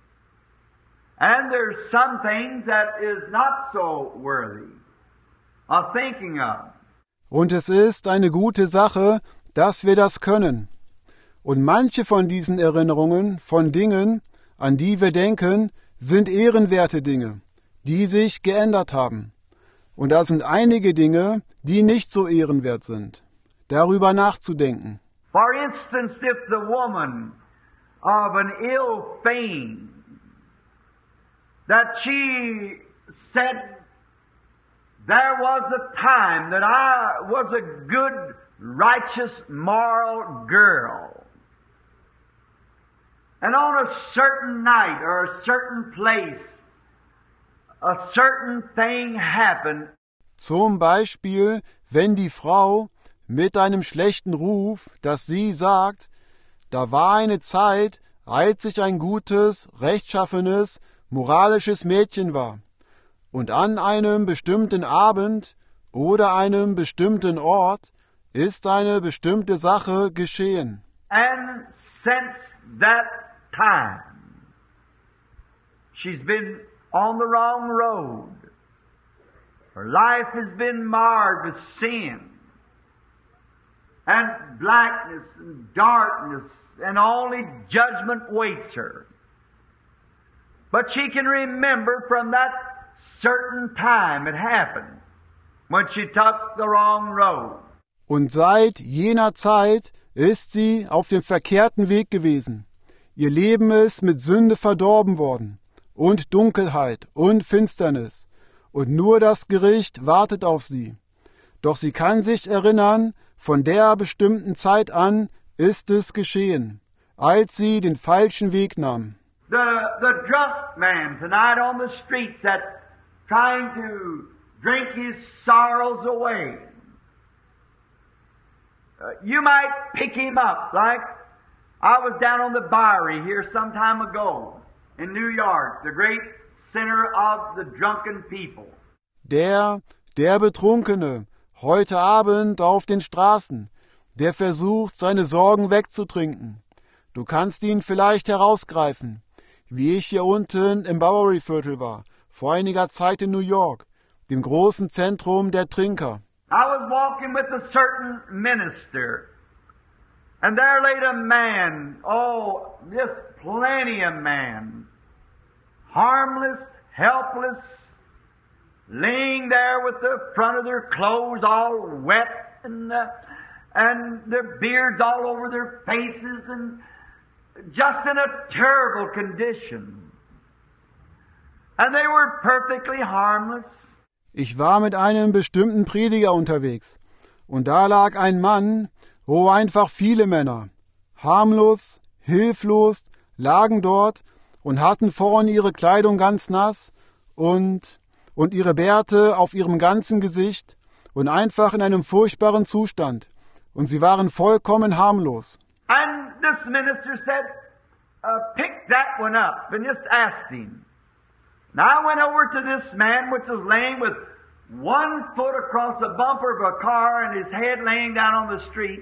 And there's some things that is not so worthy of thinking of. Und es ist eine gute Sache, dass wir das können. Und manche von diesen Erinnerungen, von Dingen, an die wir denken, sind ehrenwerte Dinge, die sich geändert haben. Und da sind einige Dinge, die nicht so ehrenwert sind. Darüber nachzudenken. For instance, if the woman of an ill fame, that she said, there was a time that I was a good, righteous, moral girl. And on a certain night or a certain place, a certain thing happened. Zum Beispiel, wenn die Frau mit einem schlechten Ruf, dass sie sagt, da war eine Zeit, als ich ein gutes, rechtschaffenes, moralisches Mädchen war. Und an einem bestimmten Abend oder einem bestimmten Ort ist eine bestimmte Sache geschehen. And since that time, she's been on the wrong road. Her life has been marred with sin and blackness and darkness, and only judgment waits her. But she can remember from that certain time it happened when she took the wrong road. Und seit jener Zeit ist sie auf dem verkehrten Weg gewesen. Ihr Leben ist mit Sünde verdorben worden und Dunkelheit und Finsternis. Und nur das Gericht wartet auf sie. Doch sie kann sich erinnern, von der bestimmten Zeit an ist es geschehen, als sie den falschen Weg nahm. The drunk man tonight on the streets that trying to drink his sorrows away. You might pick him up, like I was down on the Bowery here some time ago in New York, the great center of the drunken people. Der Betrunkene, heute Abend auf den Straßen, der versucht, seine Sorgen wegzutrinken. Du kannst ihn vielleicht herausgreifen. wie ich hier unten im Bowery-Viertel war, vor einiger Zeit in New York, dem großen Zentrum der Trinker. I was walking with a certain minister, and there laid a man, oh, just plenty of man, harmless, helpless, laying there with the front of their clothes all wet and their beards all over their faces and just in a terrible condition. And they were perfectly harmless. Ich war mit einem bestimmten Prediger unterwegs, und da lag ein Mann, wo einfach viele Männer, harmlos, hilflos, lagen dort und hatten vorn ihre Kleidung ganz nass und ihre Bärte auf ihrem ganzen Gesicht und einfach in einem furchtbaren Zustand. Und sie waren vollkommen harmlos. And this minister said, pick that one up and just ask him. Now I went over to this man which was laying with 1 foot across the bumper of a car and his head laying down on the street.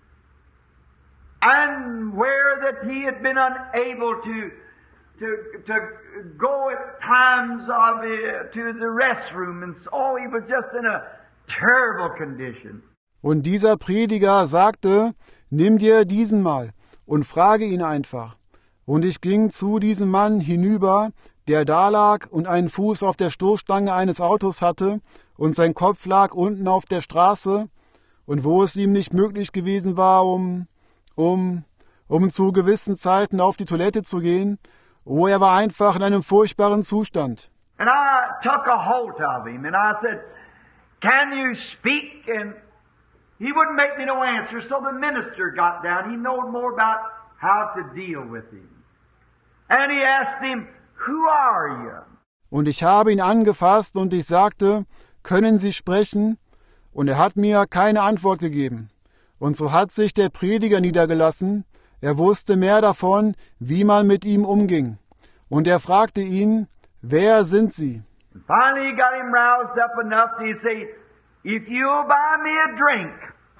And where that he had been unable to go at times to the restroom, and so he was just in a terrible condition. Und dieser Prediger sagte, nimm dir diesen mal und frage ihn einfach. Und ich ging zu diesem Mann hinüber, der da lag und einen Fuß auf der Stoßstange eines Autos hatte und sein Kopf lag unten auf der Straße und wo es ihm nicht möglich gewesen war, um zu gewissen Zeiten auf die Toilette zu gehen. Oh, er war einfach in einem furchtbaren Zustand. And I took a hold of him and I said, can you speak? And he wouldn't make me no answer, so the minister got down. He knowed more about how to deal with him. And he asked him, who are you? Und ich habe ihn angefasst und ich sagte, können Sie sprechen? Und er hat mir keine Antwort gegeben. Und so hat sich der Prediger niedergelassen. Er wusste mehr davon, wie man mit ihm umging. Und er fragte ihn, wer sind Sie? And finally he got him roused up enough to say, if you'll buy me a drink,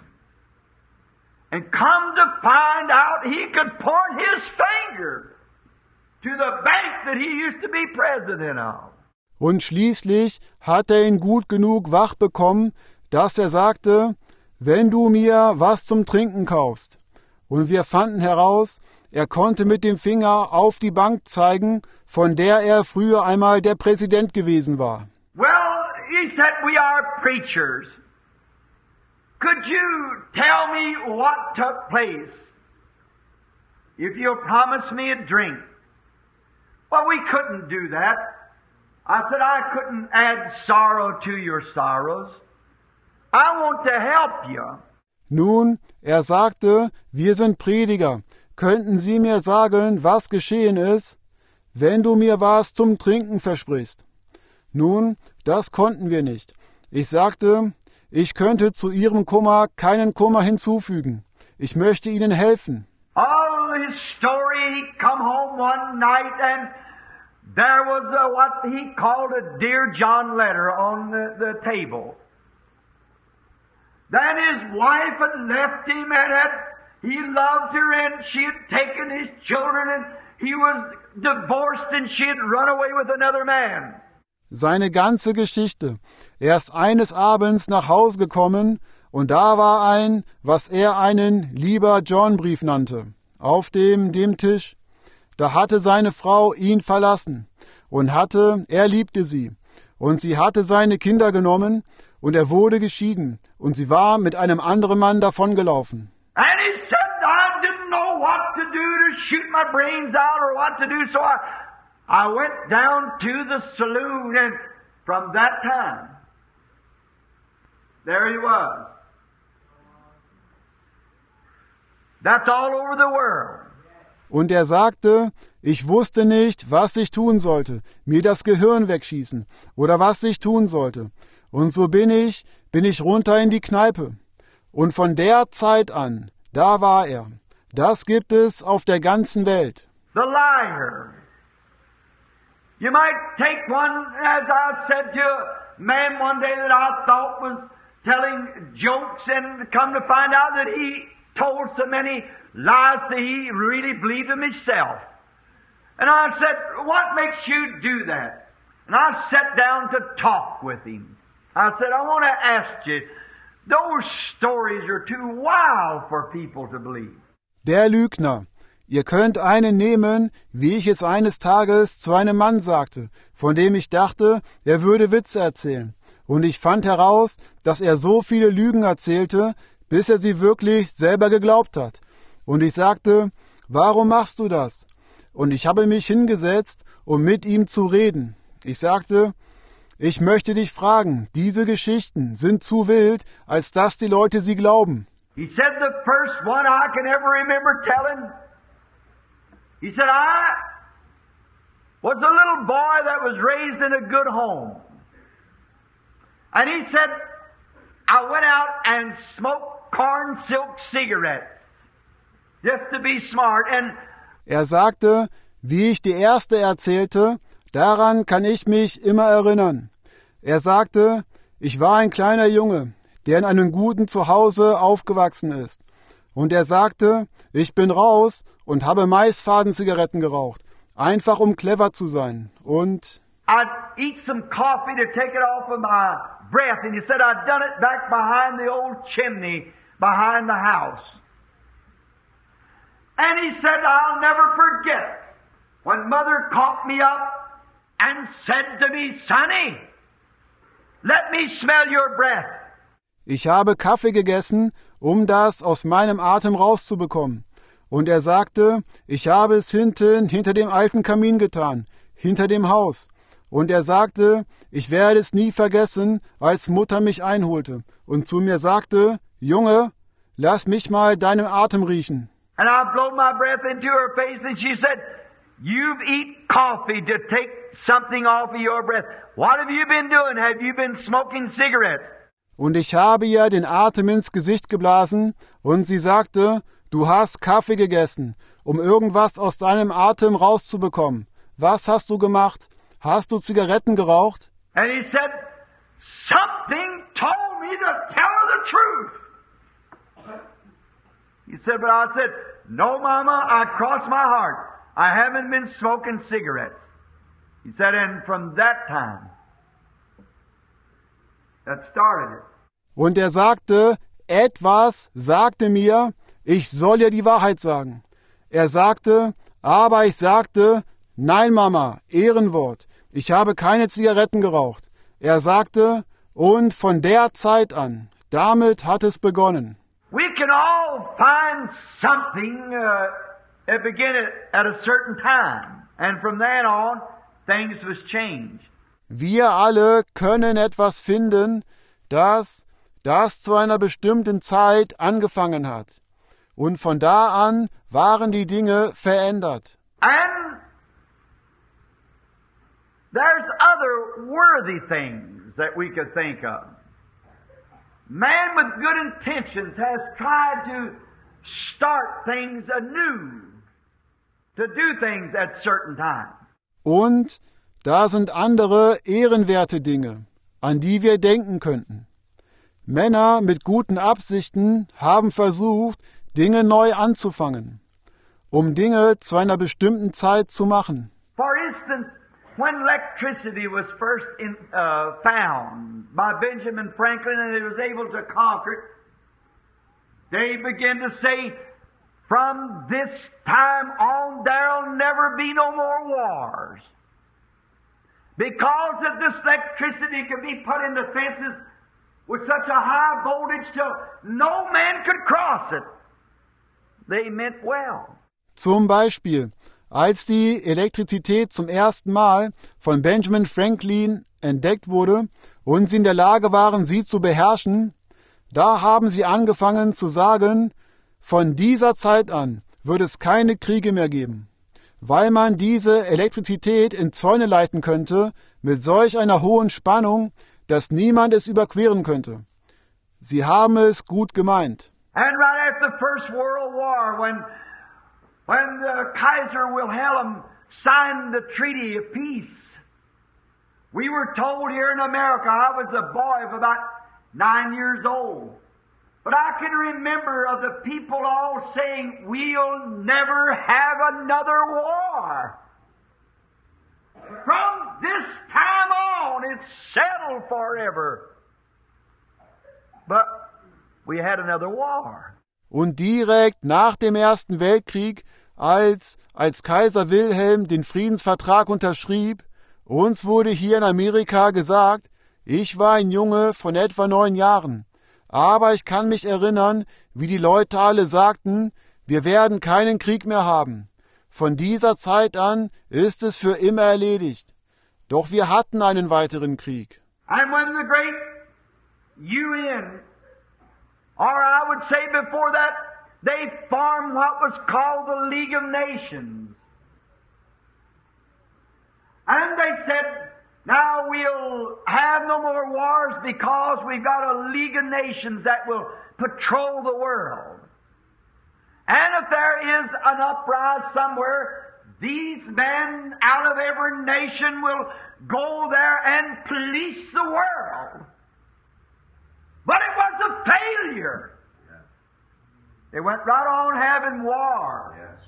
and come to find out he could point his finger to the bank that he used to be president of. Und schließlich hat er ihn gut genug wach bekommen, dass er sagte, wenn du mir was zum Trinken kaufst. Und wir fanden heraus, er konnte mit dem Finger auf die Bank zeigen, von der er früher einmal der Präsident gewesen war. Well, he said, we are preachers. Could you tell me what took place if you'll promise me a drink? Well, we couldn't do that. I said, I couldn't add sorrow to your sorrows. I want to help you. Nun, er sagte, wir sind Prediger. Könnten Sie mir sagen, was geschehen ist, wenn du mir was zum Trinken versprichst? Nun, das konnten wir nicht. Ich sagte, ich könnte zu Ihrem Kummer keinen Kummer hinzufügen. Ich möchte Ihnen helfen. All his story, he come home one night and there was what he called a Dear John letter on the table. Then his wife had left him and he loved her and she had taken his children and he was divorced and she had run away with another man. Seine ganze Geschichte. Er ist eines Abends nach Hause gekommen und da war was er einen Lieber John Brief nannte, auf dem Tisch. Da hatte seine Frau ihn verlassen und er liebte sie und sie hatte seine Kinder genommen und er wurde geschieden und sie war mit einem anderen Mann davongelaufen. And he said, I didn't know what to do to shoot my brains out or what to do, so I went down to the saloon and from that time, there he was. That's all over the world. Und er sagte, ich wusste nicht, was ich tun sollte, mir das Gehirn wegschießen oder was ich tun sollte. Und so bin ich runter in die Kneipe. Und von der Zeit an, da war er. Das gibt es auf der ganzen Welt. The liar. You might take one, as I said to a man one day that I thought was telling jokes and come to find out that he told so many lies that he really believed them himself. And I said, what makes you do that? And I sat down to talk with him. I said, I want to ask you, those stories are too wild for people to believe. Der Lügner. Ihr könnt einen nehmen, wie ich es eines Tages zu einem Mann sagte, von dem ich dachte, er würde Witze erzählen. Und ich fand heraus, dass er so viele Lügen erzählte, bis er sie wirklich selber geglaubt hat. Und ich sagte, warum machst du das? Und ich habe mich hingesetzt, um mit ihm zu reden. Ich sagte, ich möchte dich fragen, diese Geschichten sind zu wild, als dass die Leute sie glauben. He said the first one I can ever remember telling. He said, I was a little boy that was raised in a good home. And he said, I went out and smoked corn silk cigarettes. Just to be smart. And er sagte, wie ich die erste erzählte, daran kann ich mich immer erinnern. Er sagte, ich war ein kleiner Junge, der in einem guten Zuhause aufgewachsen ist. Und er sagte, ich bin raus und habe Maisfadenzigaretten geraucht, einfach um clever zu sein. Und I'd eat some coffee to take it off of my breath. And he said I'd done it back behind the old chimney behind the house. And he said, I'll never forget when Mother caught me up and said to me, Sonny, let me smell your breath. ich habe Kaffee gegessen, um das aus meinem Atem rauszubekommen. Und er sagte, ich habe es hinter dem alten Kamin getan, hinter dem Haus. Und er sagte, ich werde es nie vergessen, als Mutter mich einholte und zu mir sagte, Junge, lass mich mal deinen Atem riechen. And I blowed my breath into her face and she said, you've eaten coffee to take something off of your breath. What have you been doing? Have you been smoking cigarettes? Und ich habe ihr den Atem ins Gesicht geblasen und sie sagte, du hast Kaffee gegessen, um irgendwas aus deinem Atem rauszubekommen. Was hast du gemacht? Hast du Zigaretten geraucht? And he said, something told me to tell her the truth. He said, but I said, no, Mama, I crossed my heart. I haven't been smoking cigarettes. He said, and from that time, that started it. Und er sagte, etwas sagte mir, ich soll ihr die Wahrheit sagen. Er sagte, aber ich sagte, nein, Mama, Ehrenwort, ich habe keine Zigaretten geraucht. Er sagte, und von der Zeit an, damit hat es begonnen. We can all find something that began at a certain time. And from then on, things was changed. Wir alle können etwas finden, das zu einer bestimmten Zeit angefangen hat. Und von da an waren die Dinge verändert. And there's other worthy things that we could think of. Man with good intentions has tried to start things anew, to do things at certain times. Und da sind andere ehrenwerte Dinge, an die wir denken könnten. Männer mit guten Absichten haben versucht, Dinge neu anzufangen, um Dinge zu einer bestimmten Zeit zu machen. For instance, when electricity was first found by Benjamin Franklin and he was able to conquer it, they began to say, from this time on there'll never be no more wars. Because of this electricity could be put in the fences with such a high voltage till no man could cross it. They meant well. Zum Beispiel, als die Elektrizität zum ersten Mal von Benjamin Franklin entdeckt wurde und sie in der Lage waren, sie zu beherrschen, da haben sie angefangen zu sagen, von dieser Zeit an wird es keine Kriege mehr geben, weil man diese Elektrizität in Zäune leiten könnte mit solch einer hohen Spannung, dass niemand es überqueren könnte. Sie haben es gut gemeint. And right after the First World War, when the Kaiser Wilhelm signed the Treaty of Peace, we were told here in America, I was a boy of about 9 years old, but I can remember of the people all saying, we'll never have another war. From this time on, it's settled forever. But we had another war. Und direkt nach dem Ersten Weltkrieg, als Kaiser Wilhelm den Friedensvertrag unterschrieb, uns wurde hier in Amerika gesagt, ich war ein Junge von etwa 9 Jahren, aber ich kann mich erinnern, wie die Leute alle sagten, wir werden keinen Krieg mehr haben. Von dieser Zeit an ist es für immer erledigt. Doch wir hatten einen weiteren Krieg. And when the great UN, or I would say before that, they formed what was called the League of Nations. And they said, now we'll have no more wars because we've got a League of Nations that will patrol the world. And if there is an uprising somewhere, these men out of every nation will go there and police the world. But it was a failure. They went right on having war. Yes.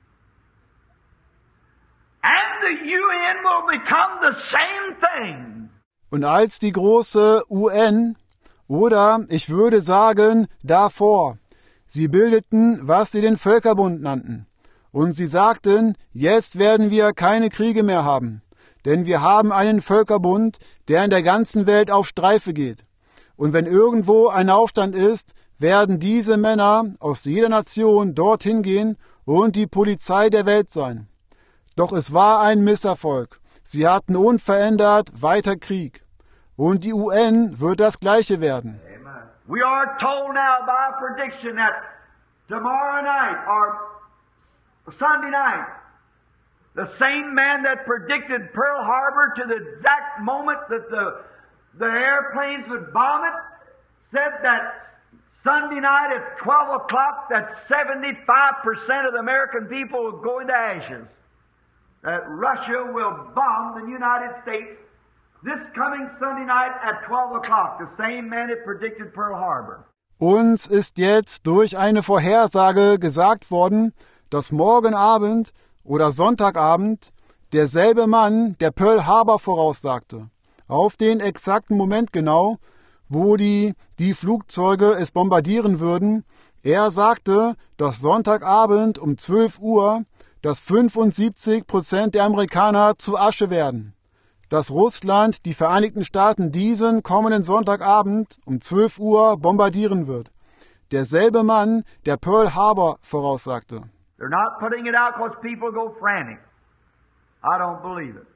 And the UN will become the same thing. Und als die große UN, oder ich würde sagen davor, sie bildeten, was sie den Völkerbund nannten. Und sie sagten, jetzt werden wir keine Kriege mehr haben, denn wir haben einen Völkerbund, der in der ganzen Welt auf Streife geht. Und wenn irgendwo ein Aufstand ist, werden diese Männer aus jeder Nation dorthin gehen und die Polizei der Welt sein. Doch es war ein Misserfolg. Sie hatten unverändert weiter Krieg. Und die UN wird das Gleiche werden. Amen. We are told now by prediction that tomorrow night or Sunday night, the same man that predicted Pearl Harbor to the exact moment that the airplanes would bomb it, said that Sunday night at 12 o'clock that 75% of the American people will go into ashes. That Russia will bomb the United States this coming Sunday night at 12 o'clock. The same man that predicted Pearl Harbor. Uns ist jetzt durch eine Vorhersage gesagt worden, dass morgen Abend oder Sonntagabend derselbe Mann, der Pearl Harbor voraussagte, auf den exakten Moment genau, wo die Flugzeuge es bombardieren würden, er sagte, dass Sonntagabend um 12 Uhr, dass 75% der Amerikaner zu Asche werden, dass Russland die Vereinigten Staaten diesen kommenden Sonntagabend um 12 Uhr bombardieren wird. Derselbe Mann, der Pearl Harbor voraussagte. They're not putting it out because people go frantic. I don't believe it.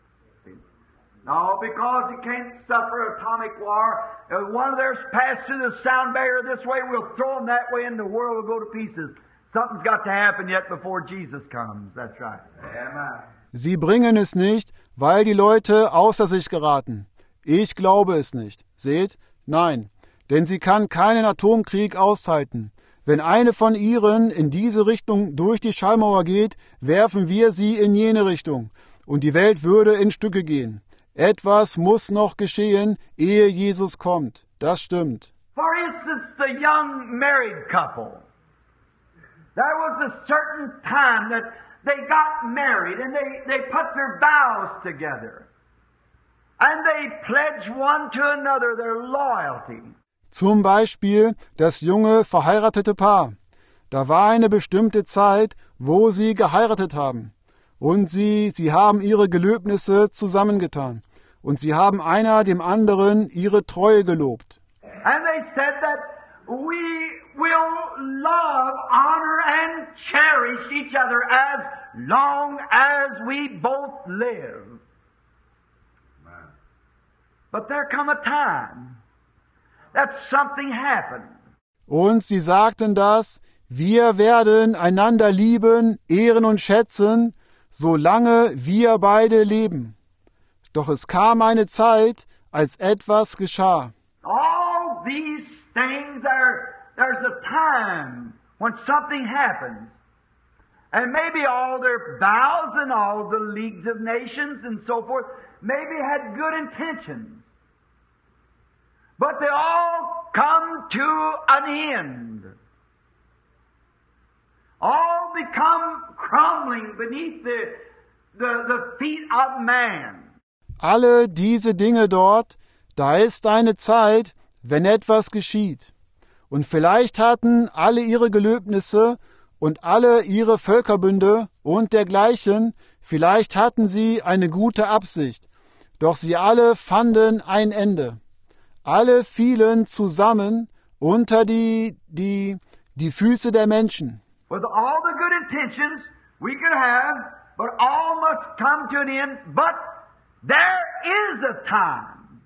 No, because you can't suffer atomic war. If one of theirs passed through the sound barrier this way, we'll throw them that way and the world will go to pieces. Something's got to happen yet before Jesus comes. That's right. Amen. Sie bringen es nicht, weil die Leute außer sich geraten. Ich glaube es nicht. Seht? Nein. Denn sie kann keinen Atomkrieg aushalten. Wenn eine von ihren in diese Richtung durch die Schallmauer geht, werfen wir sie in jene Richtung. Und die Welt würde in Stücke gehen. Etwas muss noch geschehen, ehe Jesus kommt. Das stimmt. For instance, the young married couple. There was a certain time that they got married and they put their vows together. And they pledged one to another their loyalty. Zum Beispiel das junge verheiratete Paar. Da war eine bestimmte Zeit, wo sie geheiratet haben. Und sie haben ihre Gelöbnisse zusammengetan. Und sie haben einer dem anderen ihre Treue gelobt. And they said that we will love, honor and cherish each other as long as we both live. Amen. But there come a time that something happened. Und sie sagten das, wir werden einander lieben, ehren und schätzen, solange wir beide leben. Doch es kam eine Zeit, als etwas geschah. All these things there's a time when something happens. And maybe all their vows and all the leagues of nations and so forth maybe had good intentions. But they all come to an end. All become crumbling beneath the feet of man. Alle diese Dinge dort, da ist eine Zeit, wenn etwas geschieht. Und vielleicht hatten alle ihre Gelöbnisse und alle ihre Völkerbünde und dergleichen, vielleicht hatten sie eine gute Absicht, doch sie alle fanden ein Ende. Alle fielen zusammen unter die Füße der Menschen. With all the good intentions we could have, but all must come to an end. But there is a time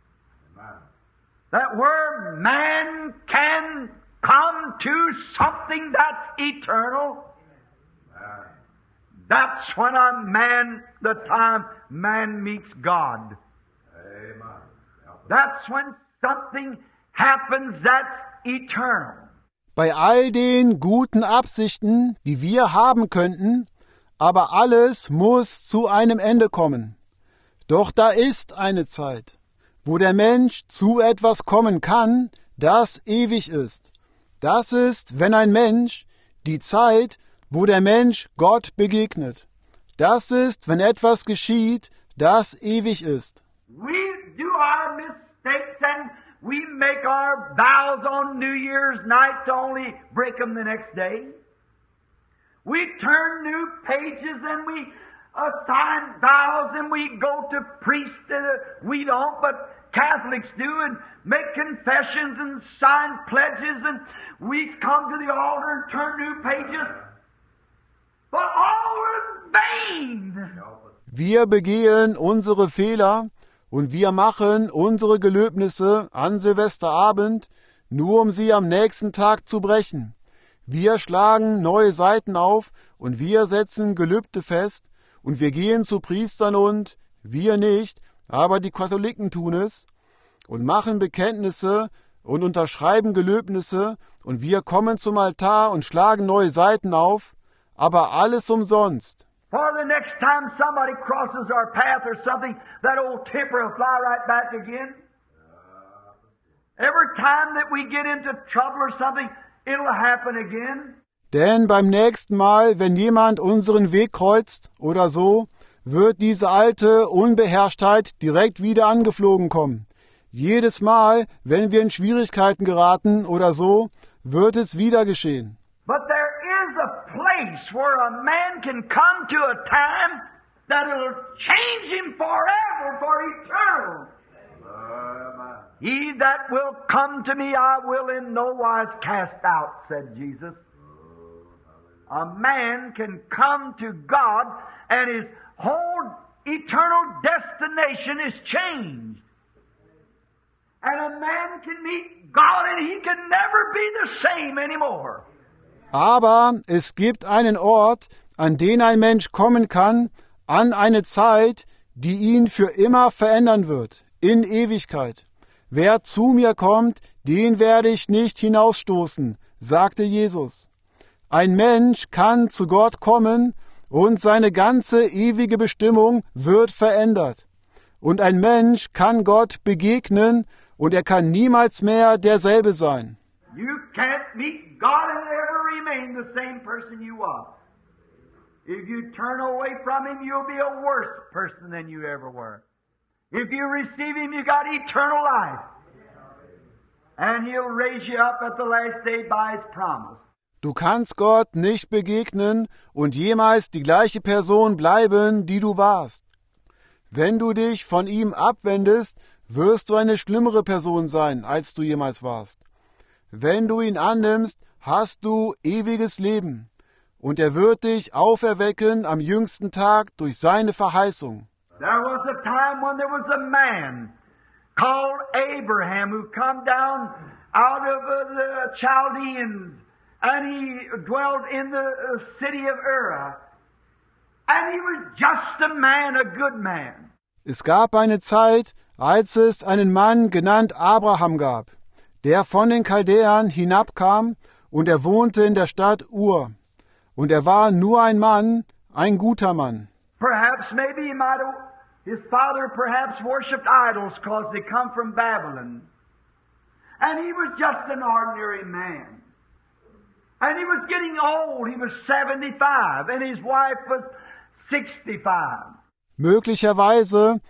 that where man can come to something that's eternal. That's when the time man meets God. That's when something happens that's eternal. Bei all den guten Absichten, die wir haben könnten, aber alles muss zu einem Ende kommen. Doch da ist eine Zeit, wo der Mensch zu etwas kommen kann, das ewig ist. Das ist, wenn ein Mensch, die Zeit, wo der Mensch Gott begegnet. Das ist, wenn etwas geschieht, das ewig ist. We do our mistakes and we make our vows on New Year's night to only break them the next day. We turn new pages and we assign vows and we go to priests. We don't, but Catholics do, and make confessions and sign pledges, and we come to the altar and turn new pages. But all in vain. Wir begehen unsere Fehler und wir machen unsere Gelöbnisse an Silvesterabend, nur um sie am nächsten Tag zu brechen. Wir schlagen neue Seiten auf und wir setzen Gelübde fest und wir gehen zu Priestern und, wir nicht, aber die Katholiken tun es, und machen Bekenntnisse und unterschreiben Gelöbnisse und wir kommen zum Altar und schlagen neue Seiten auf, aber alles umsonst. For the next time somebody crosses our path or something, that old temper will fly right back again. Every time that we get into trouble or something, it'll happen again. Denn beim nächsten Mal, wenn jemand unseren Weg kreuzt oder so, wird diese alte Unbeherrschtheit direkt wieder angeflogen kommen. Jedes Mal, wenn wir in Schwierigkeiten geraten oder so, wird es wieder geschehen. But there is a place where a man can come to a time that will change him forever, for eternal. He that will come to me, I will in no wise cast out, said Jesus. A man can come to God and his whole eternal destination is changed. And a man can meet God and he can never be the same anymore. Aber es gibt einen Ort, an den ein Mensch kommen kann, an eine Zeit, die ihn für immer verändern wird, in Ewigkeit. Wer zu mir kommt, den werde ich nicht hinausstoßen, sagte Jesus. Ein Mensch kann zu Gott kommen und seine ganze ewige Bestimmung wird verändert. Und ein Mensch kann Gott begegnen und er kann niemals mehr derselbe sein. You can't meet God and ever remain the same person you was. If you turn away from Him, you'll be a worse person than you ever were. If you receive Him, you got eternal life. And He'll raise you up at the last day by His promise. Du kannst Gott nicht begegnen und jemals die gleiche Person bleiben, die du warst. Wenn du dich von ihm abwendest, wirst du eine schlimmere Person sein, als du jemals warst. Wenn du ihn annimmst, hast du ewiges Leben. Und er wird dich auferwecken am jüngsten Tag durch seine Verheißung. There was a time when there was a man called Abraham who come down out of the Chaldeans, and he dwelt in the city of Ur. And he was just a man, a good man. Es gab eine Zeit, als es einen Mann genannt Abraham gab, der von den Chaldäern hinabkam, und er wohnte in der Stadt Ur. Und er war nur ein Mann, ein guter Mann. Perhaps maybe his father perhaps worshipped idols because they come from Babylon. And he was just an ordinary man. And he was getting old. He was 75, and his wife was 65. Möglicherweise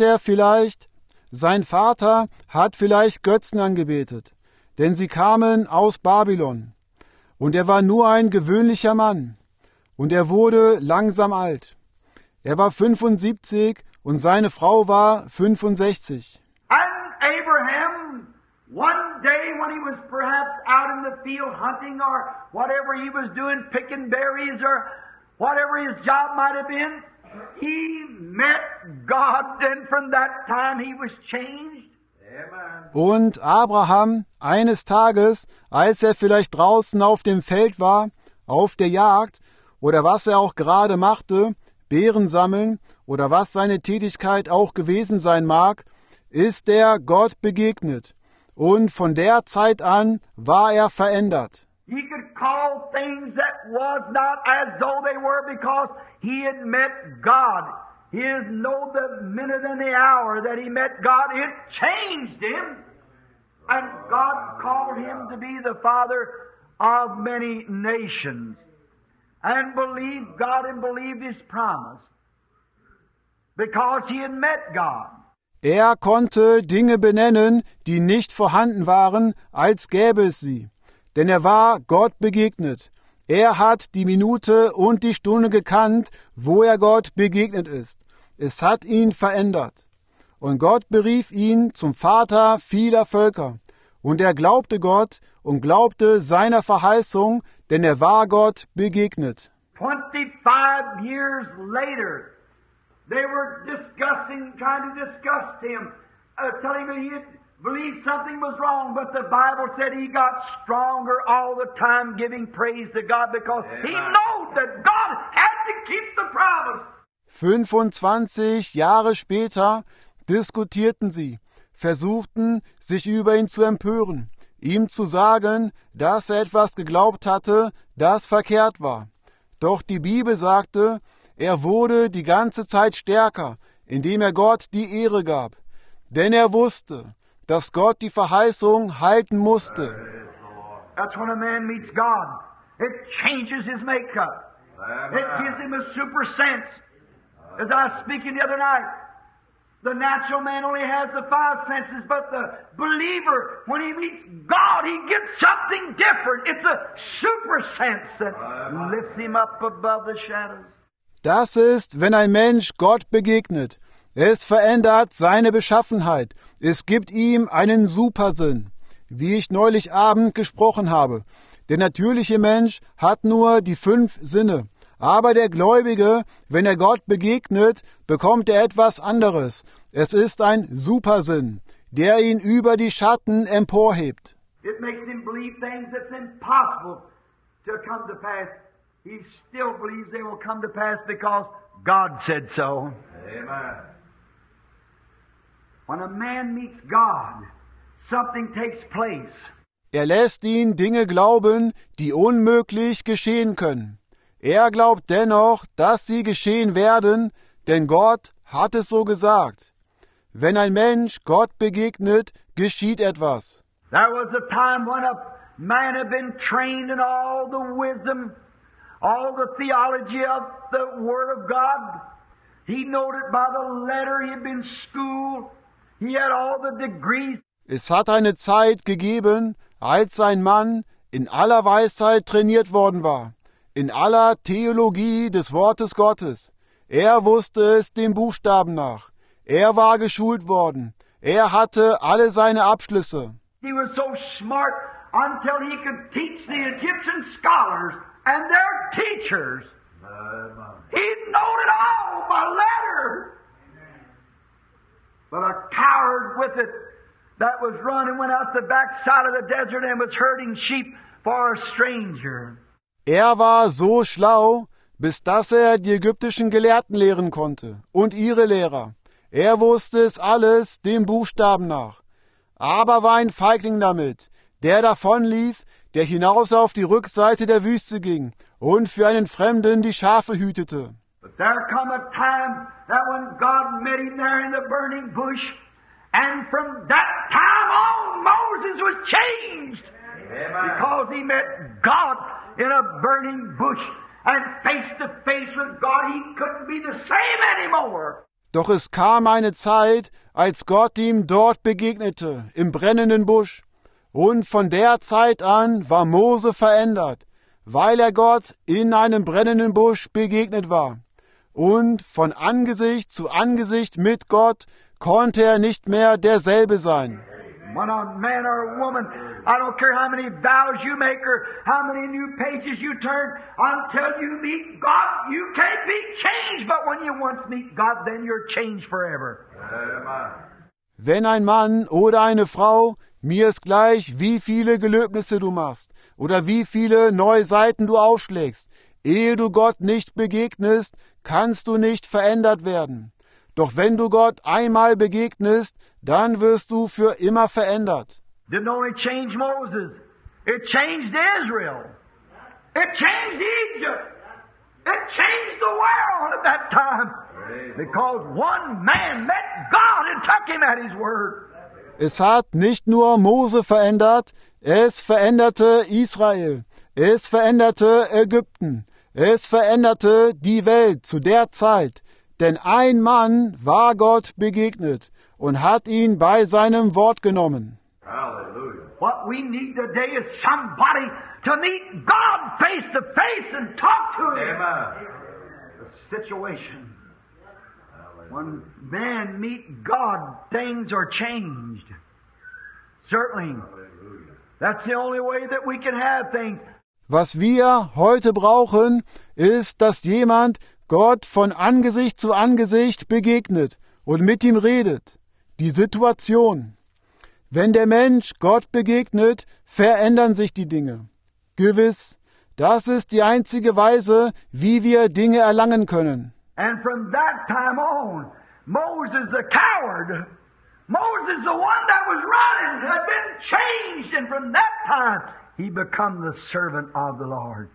sein Vater hat vielleicht Götzen angebetet, denn sie kamen aus Babylon. Und er war nur ein gewöhnlicher Mann. Und er wurde langsam alt. Er war 75 und seine Frau war 65. And Abraham, one day when he was perhaps out in the field hunting or whatever he was doing, picking berries or whatever his job might have been, he met God, and from that time he was changed. Amen. Und Abraham, eines Tages, als er vielleicht draußen auf dem Feld war, auf der Jagd, oder was er auch gerade machte, Beeren sammeln, oder was seine Tätigkeit auch gewesen sein mag, ist er Gott begegnet. Und von der Zeit an war er verändert. He could call things that was not as though they were because he had met God. He is know the minute and the hour that he met God, it changed him. And God called him to be the father of many nations. And believed God and believed his promise. Because he had met God. Er konnte Dinge benennen, die nicht vorhanden waren, als gäbe es sie. Denn er war Gott begegnet. Er hat die Minute und die Stunde gekannt, wo er Gott begegnet ist. Es hat ihn verändert. Und Gott berief ihn zum Vater vieler Völker. Und er glaubte Gott und glaubte seiner Verheißung, denn er war Gott begegnet. 25 years later, they were trying to discuss him, telling him he had believed something was wrong, but the Bible said he got stronger all the time, giving praise to God because he knew that God had to keep the promise. 25 Jahre später diskutierten sie, versuchten, sich über ihn zu empören, ihm zu sagen, dass er etwas geglaubt hatte, das verkehrt war. Doch die Bibel sagte, er wurde die ganze Zeit stärker, indem er Gott die Ehre gab. Denn er wusste, dass Gott die Verheißung halten musste. That's when a man meets God. It changes his makeup. It gives him a super sense. As I was speaking the other night, the natural man only has the 5 senses, but the believer, when he meets God, he gets something different. It's a super sense that lifts him up above the shadows. Das ist, wenn ein Mensch Gott begegnet. Es verändert seine Beschaffenheit. Es gibt ihm einen Supersinn, wie ich neulich Abend gesprochen habe. Der natürliche Mensch hat nur die 5 Sinne. Aber der Gläubige, wenn er Gott begegnet, bekommt er etwas anderes. Es ist ein Supersinn, der ihn über die Schatten emporhebt. It makes him believe things that's impossible to come to pass. He still believes they will come to pass because God said so. Amen. When a man meets God, something takes place. Er lässt ihn Dinge glauben, die unmöglich geschehen können. Er glaubt dennoch, dass sie geschehen werden, denn Gott hat es so gesagt. Wenn ein Mensch Gott begegnet, geschieht etwas. There was a time when a man had been trained in all the wisdom, all the theology of the Word of God. He knowed it by the letter. He had been schooled. He had all the degrees. Es hat eine Zeit gegeben, als ein Mann in aller Weisheit trainiert worden war, in aller Theologie des Wortes Gottes. Er wusste es dem Buchstaben nach. Er war geschult worden. Er hatte alle seine Abschlüsse. He was so smart until he could teach the Egyptian scholars and their teachers. He knowed it all by letter. But a coward with it that was running went out the backside of the desert and was herding sheep for a stranger. Er war so schlau, bis dass er die ägyptischen Gelehrten lehren konnte und ihre Lehrer. Er wusste es alles dem Buchstaben nach. Aber war ein Feigling damit, der davonlief, der hinaus auf die Rückseite der Wüste ging und für einen Fremden die Schafe hütete. But there come a time that when God met him there in the burning bush, and from that time on Moses was changed. Because he met God in a burning bush, and face to face with God, he couldn't be the same anymore. Doch es kam eine Zeit, als Gott ihm dort begegnete, im brennenden Busch. Und von der Zeit an war Mose verändert, weil er Gott in einem brennenden Busch begegnet war. Und von Angesicht zu Angesicht mit Gott konnte er nicht mehr derselbe sein. When a man or a woman, I don't care how many vows you make or how many new pages you turn, until you meet God, you can't be changed. But when you once meet God, then you're changed forever. Wenn ein Mann oder eine Frau, mir ist gleich, wie viele Gelöbnisse du machst oder wie viele neue Seiten du aufschlägst, ehe du Gott nicht begegnest, kannst du nicht verändert werden. Doch wenn du Gott einmal begegnest, dann wirst du für immer verändert. Didn't only change Moses, it changed Israel. It changed Egypt. It changed the world at that time. Because one man met God and took him at his word. Es hat nicht nur Mose verändert, es veränderte Israel, es veränderte Ägypten, es veränderte die Welt zu der Zeit. Denn ein Mann war Gott begegnet und hat ihn bei seinem Wort genommen. Hallelujah. What we need today is somebody to meet God face to face and talk to him. Amen. The situation. When men meet God, things are changed. Certainly. That's the only way that we can have things. Was wir heute brauchen, ist, dass jemand Gott von Angesicht zu Angesicht begegnet und mit ihm redet. Die Situation. Wenn der Mensch Gott begegnet, verändern sich die Dinge. Gewiss, das ist die einzige Weise, wie wir Dinge erlangen können. And from that time on, Moses the coward, Moses the one that was running, had been changed, and from that time he become the servant of the Lord.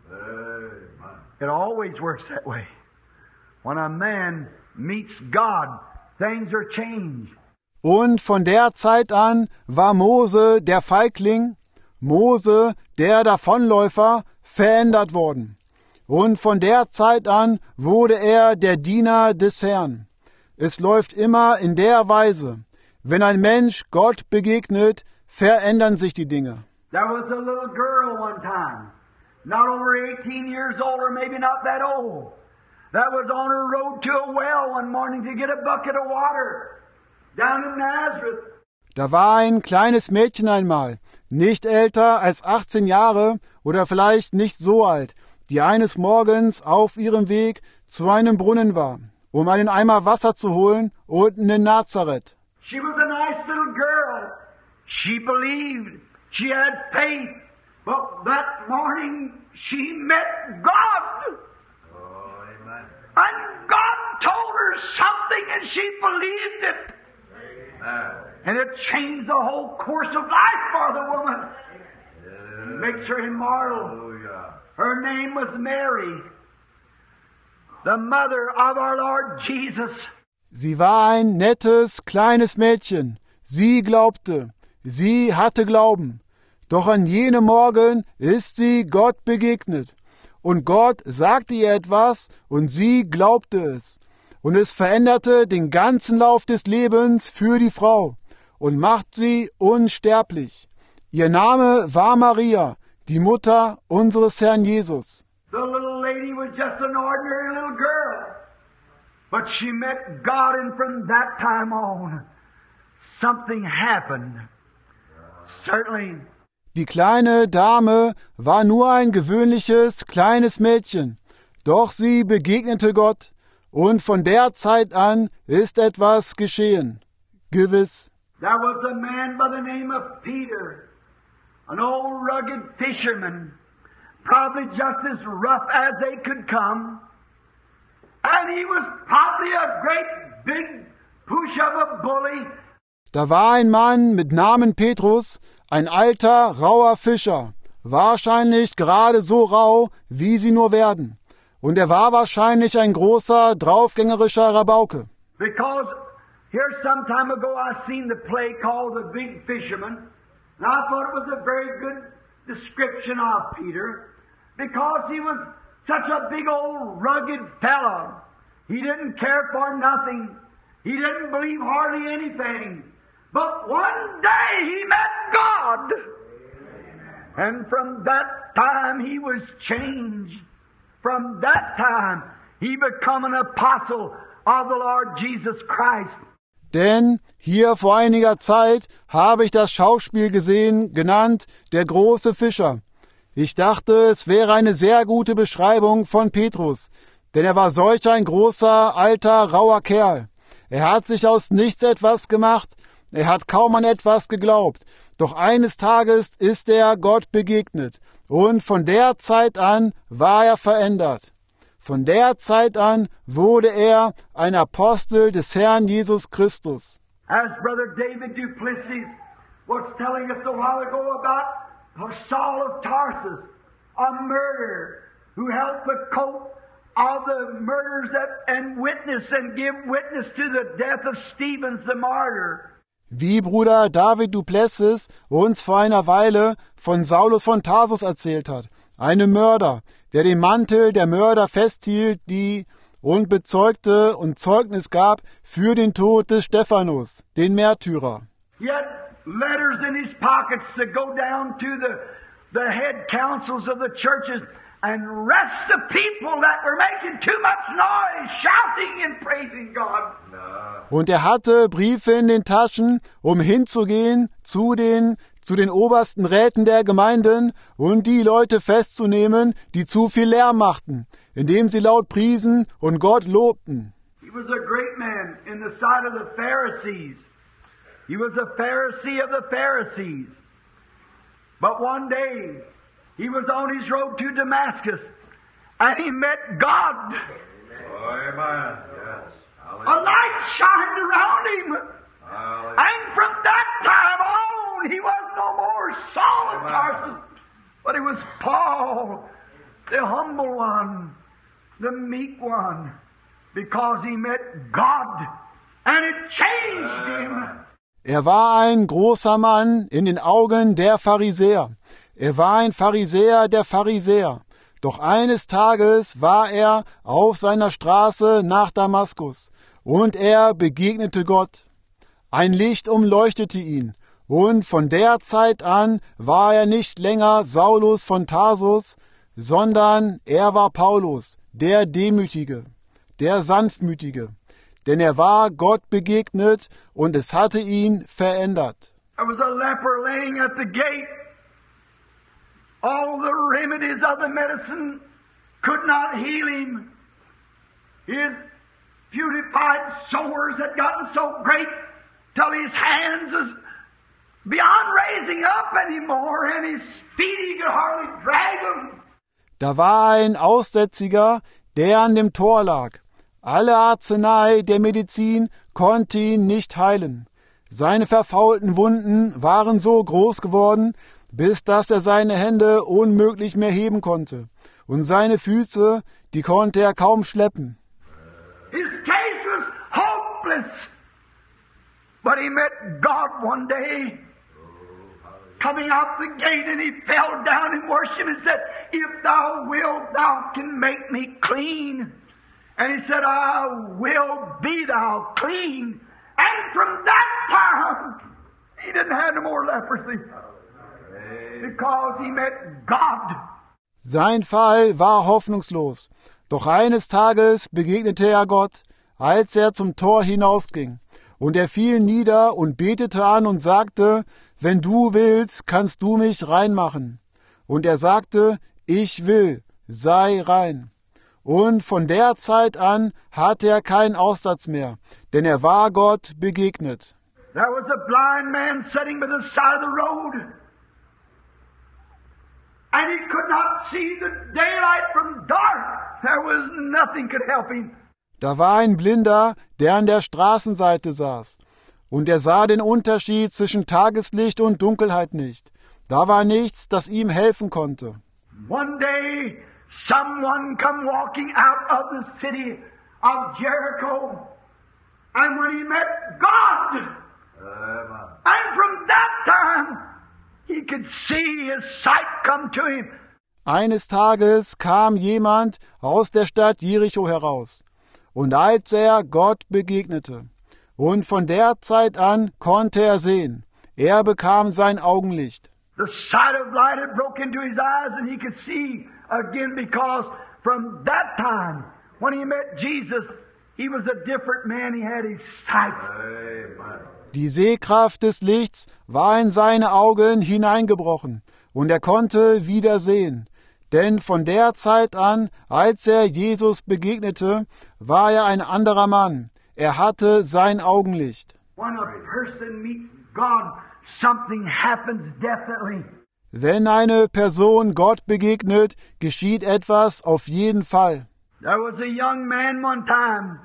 It always works that way. When a man meets God, things are changed. Und von der Zeit an war Mose, der Feigling, Mose, der Davonläufer, verändert worden. Und von der Zeit an wurde er der Diener des Herrn. Es läuft immer in der Weise. Wenn ein Mensch Gott begegnet, verändern sich die Dinge. There was a little girl one time, not over 18 years old or maybe not that old, that was on her road to a well one morning to get a bucket of water down in Nazareth. Da war ein kleines Mädchen einmal, nicht älter als 18 Jahre oder vielleicht nicht so alt, die eines Morgens auf ihrem Weg zu einem Brunnen war, um einen Eimer Wasser zu holen, unten in Nazareth. She was a nice little girl. She believed. She had faith. But that morning she met God. Oh, amen. And God told her something and she believed it. Amen. And it changed the whole course of life for the woman. Makes her immortal. Hallelujah. Her name was Mary, the mother of our Lord Jesus. Sie war ein nettes, kleines Mädchen. Sie glaubte. Sie hatte Glauben. Doch an jenem Morgen ist sie Gott begegnet. Und Gott sagte ihr etwas und sie glaubte es. Und es veränderte den ganzen Lauf des Lebens für die Frau und macht sie unsterblich. Ihr Name war Maria, die Mutter unseres Herrn Jesus. The little lady was just an ordinary little girl. But she met God, and from that time on, something happened. Certainly. Die kleine Dame war nur ein gewöhnliches, kleines Mädchen. Doch sie begegnete Gott, und von der Zeit an ist etwas geschehen. Gewiss. There was a man by the name of Peter, an old rugged fisherman, probably just as rough as they could come. And he was probably a great big push of a bully. Da war ein Mann mit Namen Petrus, ein alter, rauer Fischer, wahrscheinlich gerade so rau, wie sie nur werden. Und er war wahrscheinlich ein großer, draufgängerischer Rabauke. Because here some time ago I seen the play called The Big Fisherman, and I thought it was a very good description of Peter, because he was such a big old rugged fellow. He didn't care for nothing. He didn't believe hardly anything. But one day he met God. And from that time he was changed. From that time he became an apostle of the Lord Jesus Christ. Denn hier vor einiger Zeit habe ich das Schauspiel gesehen, genannt Der große Fischer. Ich dachte, es wäre eine sehr gute Beschreibung von Petrus, denn er war solch ein großer, alter, rauer Kerl. Er hat sich aus nichts etwas gemacht, er hat kaum an etwas geglaubt, doch eines Tages ist er Gott begegnet, und von der Zeit an war er verändert. Von der Zeit an wurde er ein Apostel des Herrn Jesus Christus. As Brother David Duplessis was telling us a while ago about Saul of Tarsus, a murderer who held the coat of the murderers and witness and give witness to the death of Stephen the martyr. Wie Bruder David Duplessis uns vor einer Weile von Saulus von Tarsus erzählt hat, einem Mörder, der den Mantel der Mörder festhielt, und bezeugte und Zeugnis gab für den Tod des Stephanus, den Märtyrer. Yet letters in his pockets to go down to the head councils of the churches and arrest the people that were making too much noise, shouting and praising God. Und er hatte Briefe in den Taschen, um hinzugehen zu den obersten Räten der Gemeinden und die Leute festzunehmen, die zu viel Lärm machten, indem sie laut priesen und Gott lobten. He was a great man in the sight of the Pharisees. He was a Pharisee of the Pharisees. But one day, he was on his road to Damascus, and he met God. Amen. Yes. A light shined around him. And from that time on, he was no more Saul of Tarsus, but he was Paul, the humble one, the meek one, because he met God, and it changed him. Er war ein großer Mann in den Augen der Pharisäer. Er war ein Pharisäer der Pharisäer. Doch eines Tages war er auf seiner Straße nach Damaskus und er begegnete Gott. Ein Licht umleuchtete ihn und von der Zeit an war er nicht länger Saulus von Tarsus, sondern er war Paulus, der Demütige, der Sanftmütige. Denn er war Gott begegnet und es hatte ihn verändert. There was a leper laying at the gate. All the remedies of the medicine could not heal him. His putrefied sores had gotten so great till his hands was beyond raising up anymore, and his feet he could hardly drag them. Da war ein Aussätziger, der an dem Tor lag. Alle Arznei der Medizin konnte ihn nicht heilen. Seine verfaulten Wunden waren so groß geworden, bis dass er seine Hände unmöglich mehr heben konnte. Und seine Füße, die konnte er kaum schleppen. His case was hopeless. But he met God one day, coming out the gate, and he fell down and worshipped and said, "If thou wilt, thou can make me clean." And he said, "I will be thou clean." And from that time, he didn't have no more leprosy. Because he met God. Sein Fall war hoffnungslos. Doch eines Tages begegnete er Gott, als er zum Tor hinausging. Und er fiel nieder und betete an und sagte, "Wenn du willst, kannst du mich reinmachen." Und er sagte, "Ich will, sei rein." Und von der Zeit an hatte er keinen Aussatz mehr, denn er war Gott begegnet. There was a blind man sitting by the side of the road. And he could not see the daylight from dark. There was nothing could help him. Da war ein Blinder, der an der Straßenseite saß. Und er sah den Unterschied zwischen Tageslicht und Dunkelheit nicht. Da war nichts, das ihm helfen konnte. One day, someone come walking out of the city of Jericho. And when he met God, and from that time, he could see his sight come to him. Eines Tages kam jemand aus der Stadt Jericho heraus, und als er Gott begegnete, und von der Zeit an konnte er sehen, er bekam sein Augenlicht. The sight of light had broke into his eyes and he could see again, because from that time when he met Jesus, he was a different man. He had his sight. Amen. Die Sehkraft des Lichts war in seine Augen hineingebrochen, und er konnte wieder sehen. Denn von der Zeit an, als er Jesus begegnete, war er ein anderer Mann. Er hatte sein Augenlicht. When a person meets God, something happens definitely. Wenn eine Person Gott begegnet, geschieht etwas auf jeden Fall. There was a young man one time,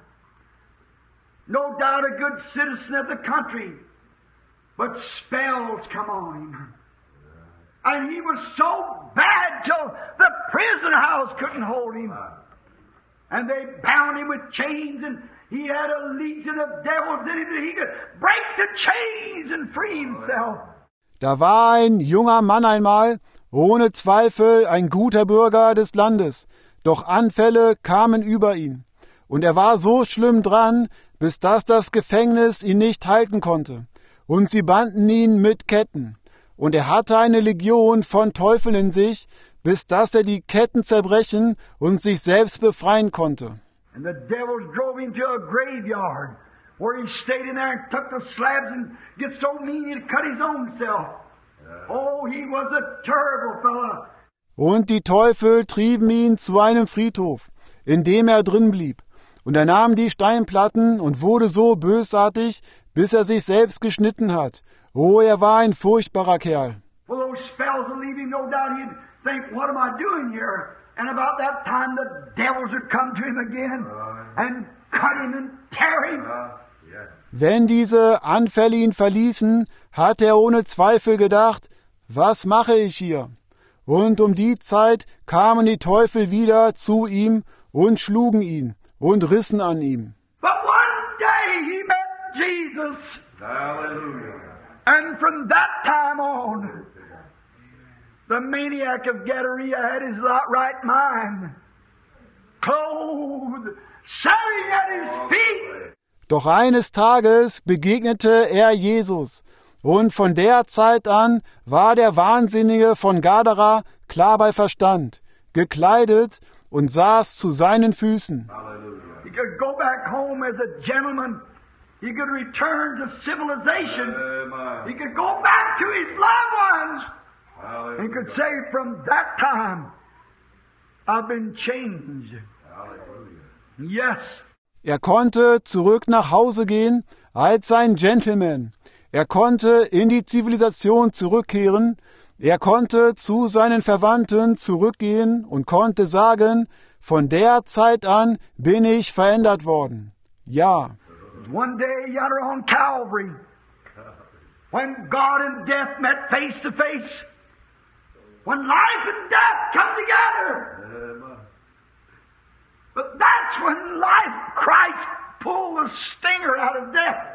no doubt a good citizen of the country, but spells come on him. And he was so bad till the prison house couldn't hold him. And they bound him with chains, and he had a legion of devils in him that he could break the chains and free himself. Da war ein junger Mann einmal, ohne Zweifel ein guter Bürger des Landes, doch Anfälle kamen über ihn. Und er war so schlimm dran, bis dass das Gefängnis ihn nicht halten konnte. Und sie banden ihn mit Ketten. Und er hatte eine Legion von Teufeln in sich, bis dass er die Ketten zerbrechen und sich selbst befreien konnte. And the devils drove him to a graveyard, where he stayed in there and took the slabs and get so mean he'd cut his own self. Oh, he was a terrible fella. Und die Teufel trieben ihn zu einem Friedhof, in dem er drin blieb. Und er nahm die Steinplatten und wurde so bösartig, bis er sich selbst geschnitten hat. Oh, er war ein furchtbarer Kerl. Well, those spells would leave him, no doubt he'd think, what am I doing here? And about that time the devils would come to him again and cut him and tear him. Wenn diese Anfälle ihn verließen, hat er ohne Zweifel gedacht, was mache ich hier? Und um die Zeit kamen die Teufel wieder zu ihm und schlugen ihn und rissen an ihm. But one day he met Jesus. Hallelujah. And from that time on, the maniac of Gadara had his right mind, clothed, sitting at his feet. Doch eines Tages begegnete er Jesus, und von der Zeit an war der Wahnsinnige von Gadara klar bei Verstand, gekleidet und saß zu seinen Füßen. He could go back home as a gentleman. He could return to civilization. He could go back to his loved ones. And could say, from that time, I've been changed. Yes. Er konnte zurück nach Hause gehen als ein Gentleman. Er konnte in die Zivilisation zurückkehren. Er konnte zu seinen Verwandten zurückgehen und konnte sagen, von der Zeit an bin ich verändert worden. Ja. One day yonder on Calvary, when God and death met face to face, when life and death come together. But that's when life, Christ, pulled the stinger out of death.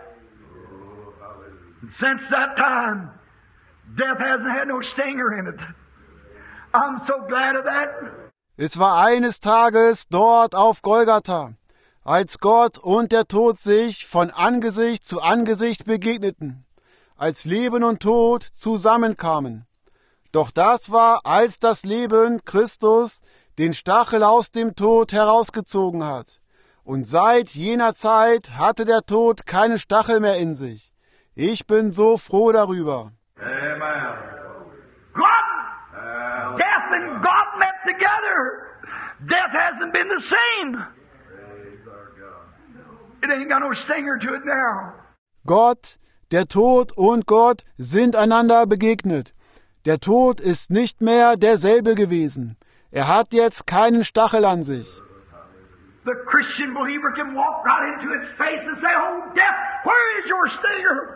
And since that time, death hasn't had no stinger in it. I'm so glad of that. Es war eines Tages dort auf Golgatha, als Gott und der Tod sich von Angesicht zu Angesicht begegneten, als Leben und Tod zusammenkamen. Doch das war, als das Leben Christus den Stachel aus dem Tod herausgezogen hat. Und seit jener Zeit hatte der Tod keinen Stachel mehr in sich. Ich bin so froh darüber. Amen. God, death and God met together. Death hasn't been the same. It ain't got no stinger to it now. Gott, der Tod und Gott sind einander begegnet. Der Tod ist nicht mehr derselbe gewesen. Er hat jetzt keinen Stachel an sich. The Christian believer can walk right into its face and say, oh, death, where is your stinger?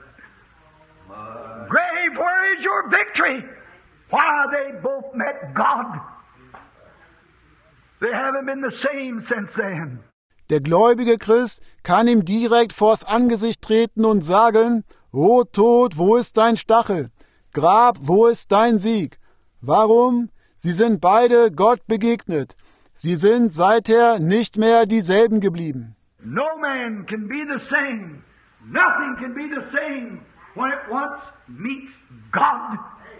Grave, where is your victory? Why, they both met God. They haven't been the same since then. Der gläubige Christ kann ihm direkt vors Angesicht treten und sagen, O Tod, wo ist dein Stachel? Grab, wo ist dein Sieg? Warum? Sie sind beide Gott begegnet. Sie sind seither nicht mehr dieselben geblieben. No man can be the same. Nothing can be the same when it once meets God.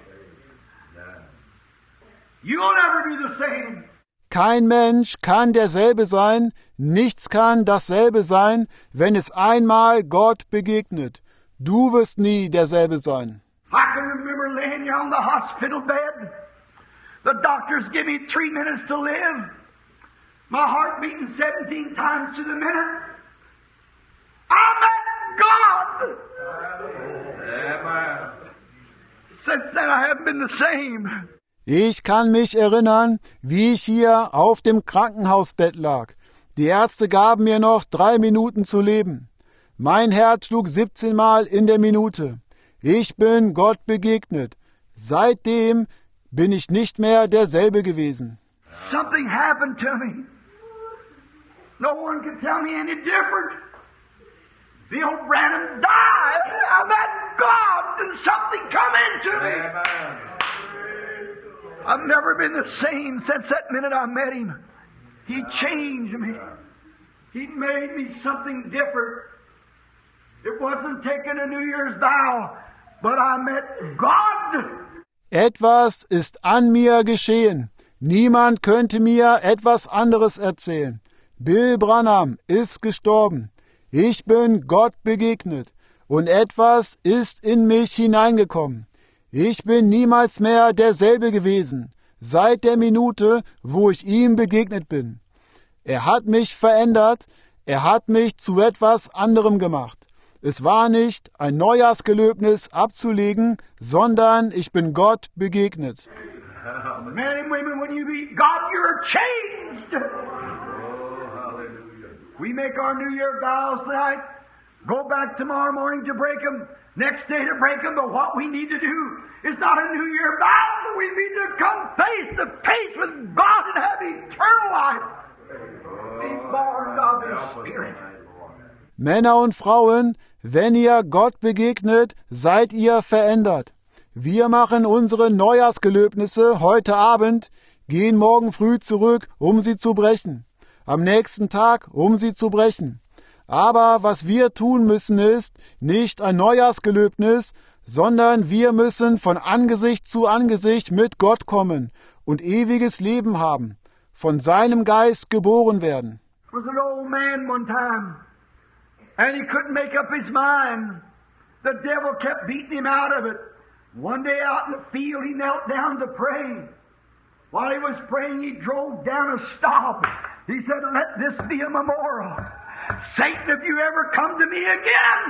You'll never be the same. Kein Mensch kann derselbe sein, nichts kann dasselbe sein, wenn es einmal Gott begegnet. Du wirst nie derselbe sein. I can remember laying here on the hospital bed. The doctors give me 3 minutes to live. My heart beating 17 times to the minute. I met God. Amen. Since then I haven't been the same. Ich kann mich erinnern, wie ich hier auf dem Krankenhausbett lag. Die Ärzte gaben mir noch 3 Minuten zu leben. Mein Herz schlug 17 Mal in der Minute. Ich bin Gott begegnet. Seitdem bin ich nicht mehr derselbe gewesen. Something happened to me. No one can tell me any different. Bill Branham died. I met God and something come into me. Amen. I've never been the same since that minute I met him. He changed me. He made me something different. It wasn't taking a New Year's vow, but I met God. Etwas ist an mir geschehen. Niemand könnte mir etwas anderes erzählen. Bill Branham ist gestorben. Ich bin Gott begegnet. Und etwas ist in mich hineingekommen. Ich bin niemals mehr derselbe gewesen, seit der Minute, wo ich ihm begegnet bin. Er hat mich verändert, er hat mich zu etwas anderem gemacht. Es war nicht ein Neujahrsgelöbnis abzulegen, sondern ich bin Gott begegnet. Men and women, when you meet God, you're changed. We make our New Year vows tonight, go back tomorrow morning to break them, next day to break them, but what we need to do is not a New Year vow. We need to come face to face with God and have eternal life. Be born of the Spirit. Männer und Frauen, wenn ihr Gott begegnet, seid ihr verändert. Wir machen unsere Neujahrsgelöbnisse heute Abend, gehen morgen früh zurück, um sie zu brechen. Am nächsten Tag, um sie zu brechen. Aber was wir tun müssen ist, nicht ein Neujahrsgelöbnis, sondern wir müssen von Angesicht zu Angesicht mit Gott kommen und ewiges Leben haben, von seinem Geist geboren werden. There was an old man one time, and he couldn't make up his mind. The devil kept beating him out of it. One day out in the field, he knelt down to pray. While he was praying, he drove down a stop. He said, "Let this be a memorial. Satan, if you ever come to me again,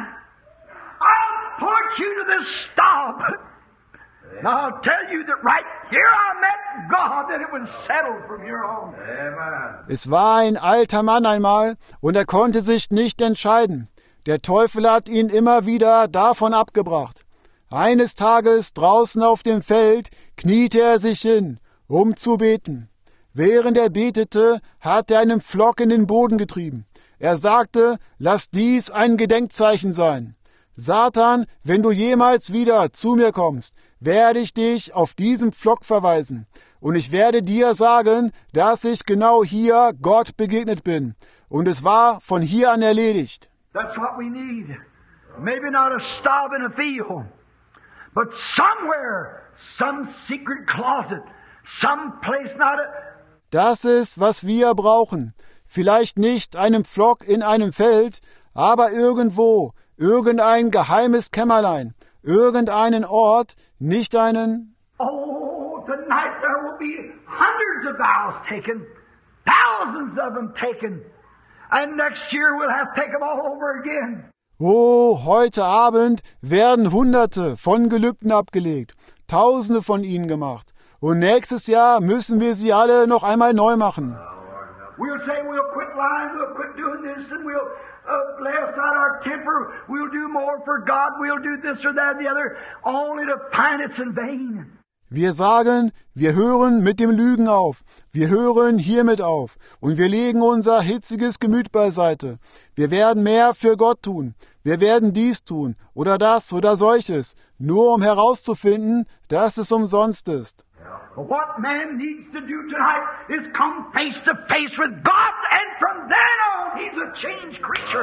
I'll put you to this stop." Now I'll tell you that right here I met God, and it was settled from here on. Amen. Es war ein alter Mann einmal, und er konnte sich nicht entscheiden. Der Teufel hat ihn immer wieder davon abgebracht. Eines Tages draußen auf dem Feld kniete er sich hin, um zu beten. Während er betete, hat er einen Pflock in den Boden getrieben. Er sagte, lass dies ein Gedenkzeichen sein. Satan, wenn du jemals wieder zu mir kommst, werde ich dich auf diesen Pflock verweisen. Und ich werde dir sagen, dass ich genau hier Gott begegnet bin. Und es war von hier an erledigt. That's what we need. Maybe not a stop in a field, but somewhere, some secret closet, some place not a... Das ist, was wir brauchen. Vielleicht nicht einen Pflock in einem Feld, aber irgendwo, irgendein geheimes Kämmerlein, irgendeinen Ort, nicht einen... Oh, tonight there will be hundreds of vows taken, thousands of them taken, and next year we'll have to take them all over again. Oh, heute Abend werden Hunderte von Gelübden abgelegt, Tausende von ihnen gemacht. Und nächstes Jahr müssen wir sie alle noch einmal neu machen. We'll say we'll quit lying, we'll quit doing this, and we'll lay aside our temper, we'll do more for God, we'll do this or that or the other, only to find it's in vain. Wir sagen, wir hören mit dem Lügen auf, wir hören hiermit auf und wir legen unser hitziges Gemüt beiseite. Wir werden mehr für Gott tun, wir werden dies tun oder das oder solches, nur um herauszufinden, dass es umsonst ist. But what man needs to do tonight is come face to face with God, and from then on, he's a changed creature.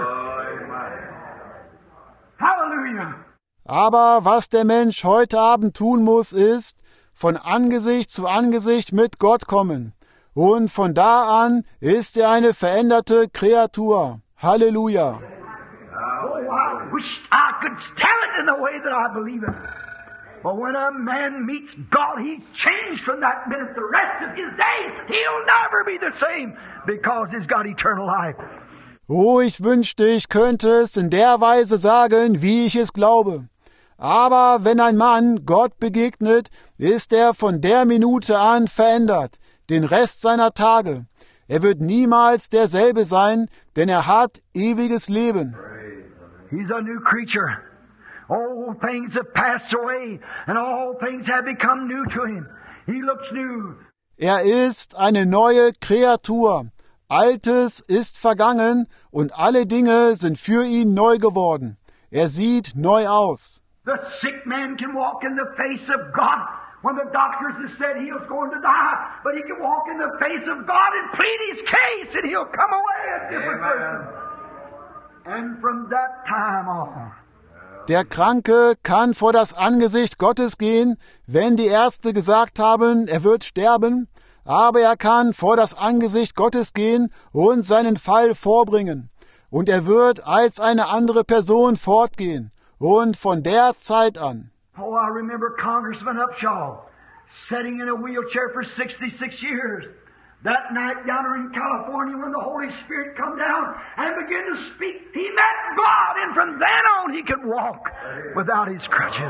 Hallelujah. Aber was der Mensch heute Abend tun muss, ist, von Angesicht zu Angesicht mit Gott kommen. Und von da an ist er eine veränderte Kreatur. Halleluja. Oh, I wish I could tell it in the way that I believe it. But when a man meets God, he's changed from that minute. The rest of his days, he'll never be the same because he's got eternal life. Oh, ich wünschte, ich könnte es in der Weise sagen, wie ich es glaube. Aber wenn ein Mann Gott begegnet, ist er von der Minute an verändert, den Rest seiner Tage. Er wird niemals derselbe sein, denn er hat ewiges Leben. He's a new creature. All things have passed away, and all things have become new to him. He looks new. Er ist eine neue Kreatur. Altes ist vergangen und alle Dinge sind für ihn neu geworden. Er sieht neu aus. The sick man can walk in the face of God when the doctors have said he was going to die, but he can walk in the face of God and plead his case, and he'll come away a different person. And from that time on, der Kranke kann vor das Angesicht Gottes gehen, wenn die Ärzte gesagt haben, er wird sterben, aber er kann vor das Angesicht Gottes gehen und seinen Fall vorbringen. Und er wird als eine andere Person fortgehen. Und von der Zeit an. Oh, I remember Congressman Upshaw sitting in a wheelchair for 66 years. That night yonder in California when the Holy Spirit come down and began to speak, he met God, and from then on he could walk without his crutches.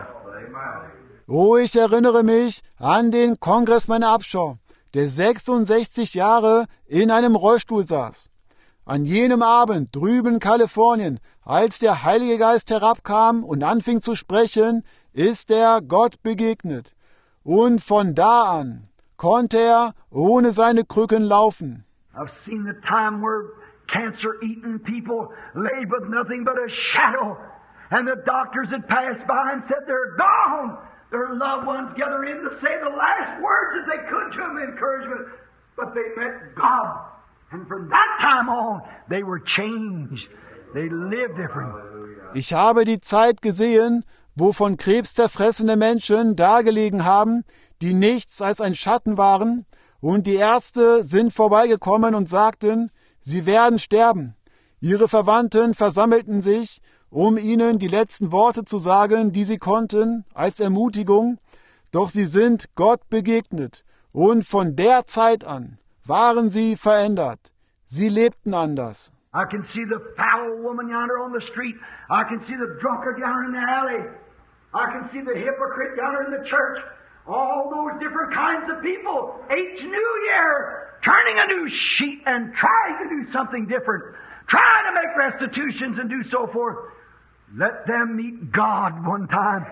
Oh, ich erinnere mich an den Congressman Upshaw, der 66 Jahre in einem Rollstuhl saß. An jenem Abend drüben in Kalifornien, als der Heilige Geist herabkam und anfing zu sprechen, ist er Gott begegnet. Und von da an konnte er ohne seine Krücken laufen. I've seen the time where cancer-eaten people lay with nothing but a shadow, and the doctors had passed by and said they're gone. Their loved ones gathered in to say the last words that they could to them, encouragement, but they met God. And from that time on, they were changed. They lived different. Ich habe die Zeit gesehen, wo von Krebs zerfressene Menschen dagelegen haben, die nichts als ein Schatten waren, und die Ärzte sind vorbeigekommen und sagten, sie werden sterben. Ihre Verwandten versammelten sich, um ihnen die letzten Worte zu sagen, die sie konnten, als Ermutigung, doch sie sind Gott begegnet, und von der Zeit an waren sie verändert. Sie lebten anders. I can see the foul woman yonder on the street. I can see the drunkard yonder in the alley. I can see the hypocrite yonder in the church. All those different kinds of people, each new year, turning a new sheet and trying to do something different, trying to make restitutions and do so forth. Let them meet God one time.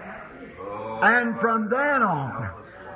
And from then on.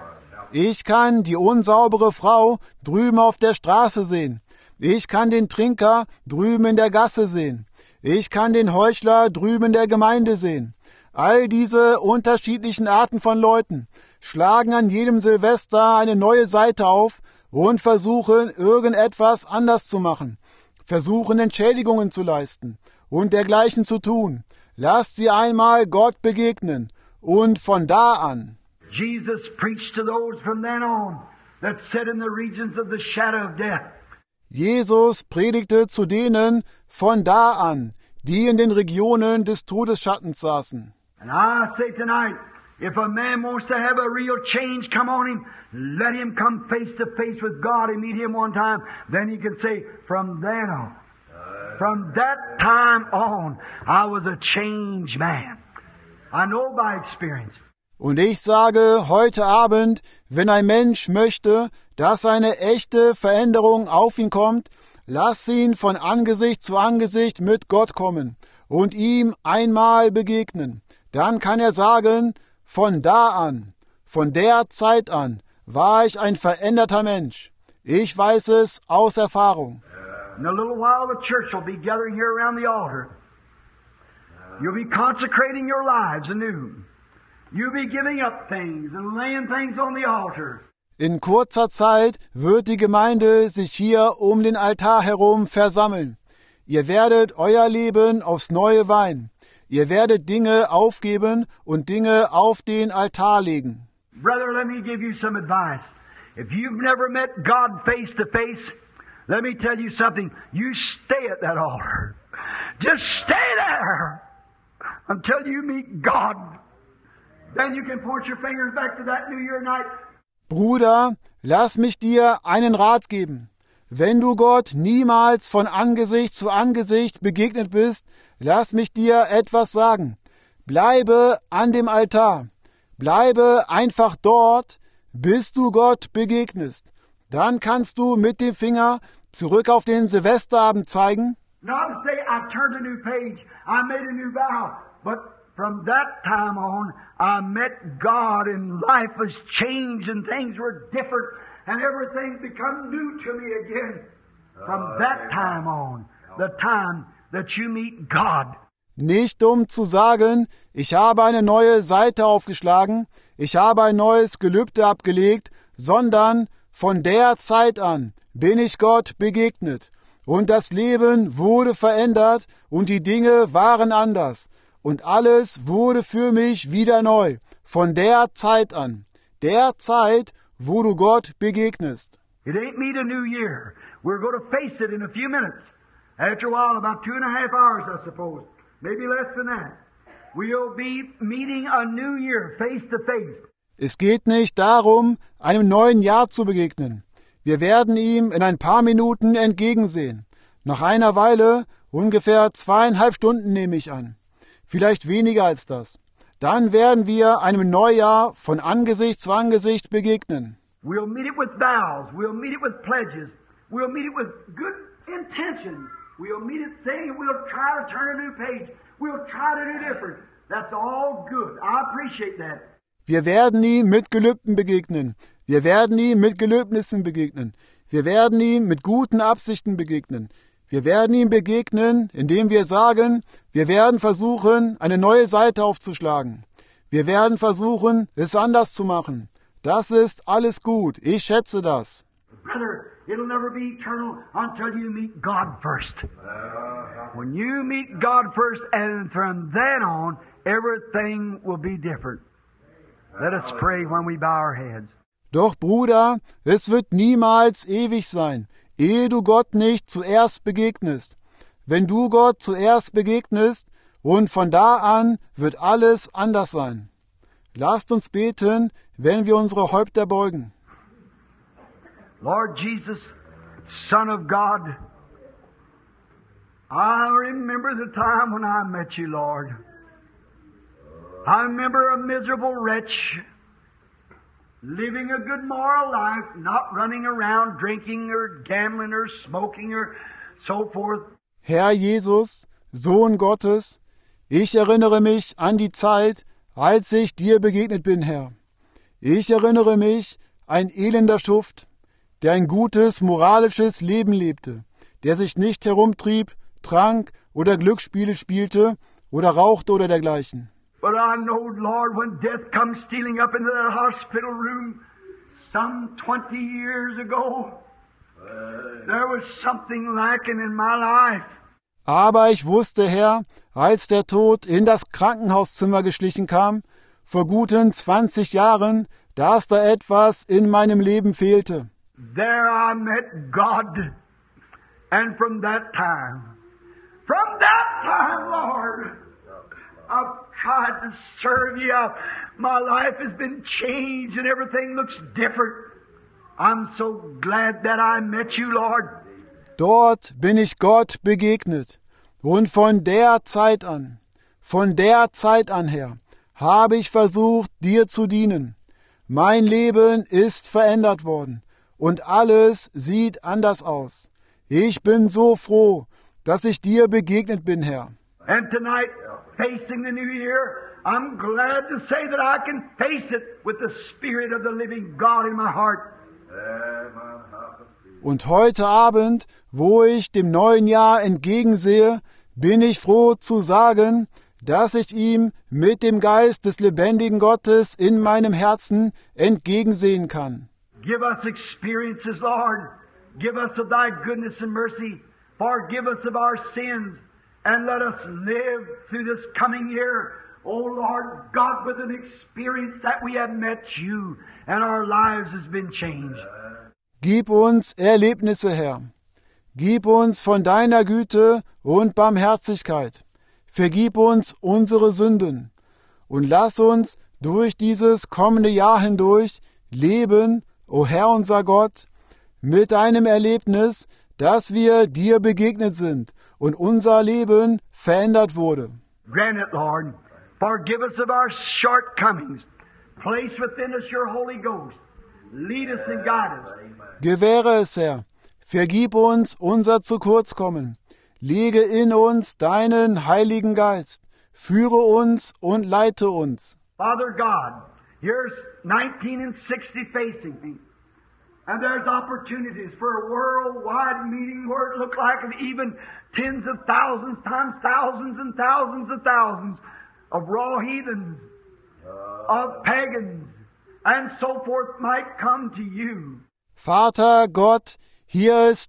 Ich kann die unsaubere Frau drüben auf der Straße sehen. Ich kann den Trinker drüben in der Gasse sehen. Ich kann den Heuchler drüben in der Gemeinde sehen. All diese unterschiedlichen Arten von Leuten schlagen an jedem Silvester eine neue Seite auf und versuchen, irgendetwas anders zu machen, versuchen, Entschädigungen zu leisten und dergleichen zu tun. Lasst sie einmal Gott begegnen und von da an. Jesus preached to those from then on that sat in the regions of the shadow of death. Jesus predigte zu denen von da an, die in den Regionen des Todesschattens saßen. And I say tonight, if a man wants to have a real change come on him, let him come face to face with God and meet him one time. Then he can say, from then on, from that time on, I was a changed man. I know by experience. Und ich sage heute Abend, wenn ein Mensch möchte, dass eine echte Veränderung auf ihn kommt, lass ihn von Angesicht zu Angesicht mit Gott kommen und ihm einmal begegnen. Dann kann er sagen, von da an, von der Zeit an, war ich ein veränderter Mensch. Ich weiß es aus Erfahrung. In a little while the church will be gathering here around the altar. You'll be consecrating your lives anew. You'll be giving up things and laying things on the altar. In kurzer Zeit wird die Gemeinde sich hier um den Altar herum versammeln. Ihr werdet euer Leben aufs Neue weihen. Ihr werdet Dinge aufgeben und Dinge auf den Altar legen. Brother, let me give you some advice. If you've never met God face to face, let me tell you something. You stay at that altar. Just stay there until you meet God. Then you can point your fingers back to that New Year night. Bruder, lass mich dir einen Rat geben. Wenn du Gott niemals von Angesicht zu Angesicht begegnet bist, lass mich dir etwas sagen. Bleibe an dem Altar. Bleibe einfach dort, bis du Gott begegnest. Dann kannst du mit dem Finger zurück auf den Silvesterabend zeigen. Not to say I turned a new page, I made a new vow, but from that time on, I met God and life was changed and things were different and everything's become new to me again. From that time on, the time that you meet God. Nicht um zu sagen, ich habe eine neue Seite aufgeschlagen, ich habe ein neues Gelübde abgelegt, sondern von der Zeit an bin ich Gott begegnet. Und das Leben wurde verändert und die Dinge waren anders. Und alles wurde für mich wieder neu. Von der Zeit an. Der Zeit, wo du Gott begegnest. It ain't meet a new year. We're going to face it in a few minutes. After a while, about 2.5 hours, I suppose. Maybe less than that. We'll be meeting a new year face to face. Es geht nicht darum, einem neuen Jahr zu begegnen. Wir werden ihm in ein paar Minuten entgegensehen. Nach einer Weile, ungefähr 2,5 Stunden nehme ich an. Vielleicht weniger als das. Dann werden wir einem Neujahr von Angesicht zu Angesicht begegnen. We'll meet it with vows. We'll meet it with pledges. We'll meet it with good intentions. We'll meet it saying we'll try to turn a new page. We'll try to do different. That's all good. I appreciate that. Wir werden ihm mit Gelübden begegnen. Wir werden ihm mit Gelöbnissen begegnen. Wir werden ihm mit guten Absichten begegnen. Wir werden ihm begegnen, indem wir sagen, wir werden versuchen, eine neue Seite aufzuschlagen. Wir werden versuchen, es anders zu machen. Das ist alles gut. Ich schätze das. Brother, it'll never be eternal until you meet God first. When you meet God first, and from then on, everything will be different. Let us pray when we bow our heads. Doch Bruder, es wird niemals ewig sein, ehe du Gott nicht zuerst begegnest. Wenn du Gott zuerst begegnest, und von da an wird alles anders sein. Lasst uns beten, wenn wir unsere Häupter beugen. Lord Jesus, Son of God, I remember the time when I met you, Lord. I remember a miserable wretch, living a good moral life, not running around drinking or gambling or smoking or so forth. Herr Jesus, Sohn Gottes, ich erinnere mich an die Zeit, als ich dir begegnet bin, Herr. Ich erinnere mich, ein elender Schuft, der ein gutes, moralisches Leben lebte, der sich nicht herumtrieb, trank oder Glücksspiele spielte oder rauchte oder dergleichen. But I know, Lord, when death comes stealing up into that hospital room some 20 years ago, there was something lacking in my life. Aber ich wusste, Herr, als der Tod in das Krankenhauszimmer geschlichen kam, vor guten 20 Jahren, dass da etwas in meinem Leben fehlte. There I met God, and from that time, Lord, I've tried to serve you. My life has been changed and everything looks different. I'm so glad that I met you, Lord. Dort bin ich Gott begegnet. Und von der Zeit an, Herr, habe ich versucht, dir zu dienen. Mein Leben ist verändert worden und alles sieht anders aus. Ich bin so froh, dass ich dir begegnet bin, Herr. And tonight, facing the new year, I'm glad to say that I can face it with the Spirit of the living God in my heart. Und heute Abend, wo ich dem neuen Jahr entgegensehe, bin ich froh zu sagen, dass ich ihm mit dem Geist des lebendigen Gottes in meinem Herzen entgegensehen kann. Give us experiences, Lord. Give us of Thy goodness and mercy. Forgive us of our sins. And let us live through this coming year, O Lord God, with an experience that we have met You and our lives has been changed. Gib uns Erlebnisse, Herr. Gib uns von Deiner Güte und Barmherzigkeit. Vergib uns unsere Sünden. Und lass uns durch dieses kommende Jahr hindurch leben, O Herr unser Gott, mit einem Erlebnis, dass wir Dir begegnet sind und unser Leben verändert wurde. Grant it, Lord. Forgive us of our shortcomings. Place within us Your Holy Ghost. Lead us and guide us. Gewähre es, Herr. Vergib uns unser Zukurzkommen. Lege in uns Deinen Heiligen Geist. Führe uns und leite uns. Father God, here's 1960 facing me. And there's opportunities for a worldwide meeting where it looked like even tens of thousands times thousands and thousands of thousands of raw heathens, of pagans, and so forth might come to You. Vater Gott, hier ist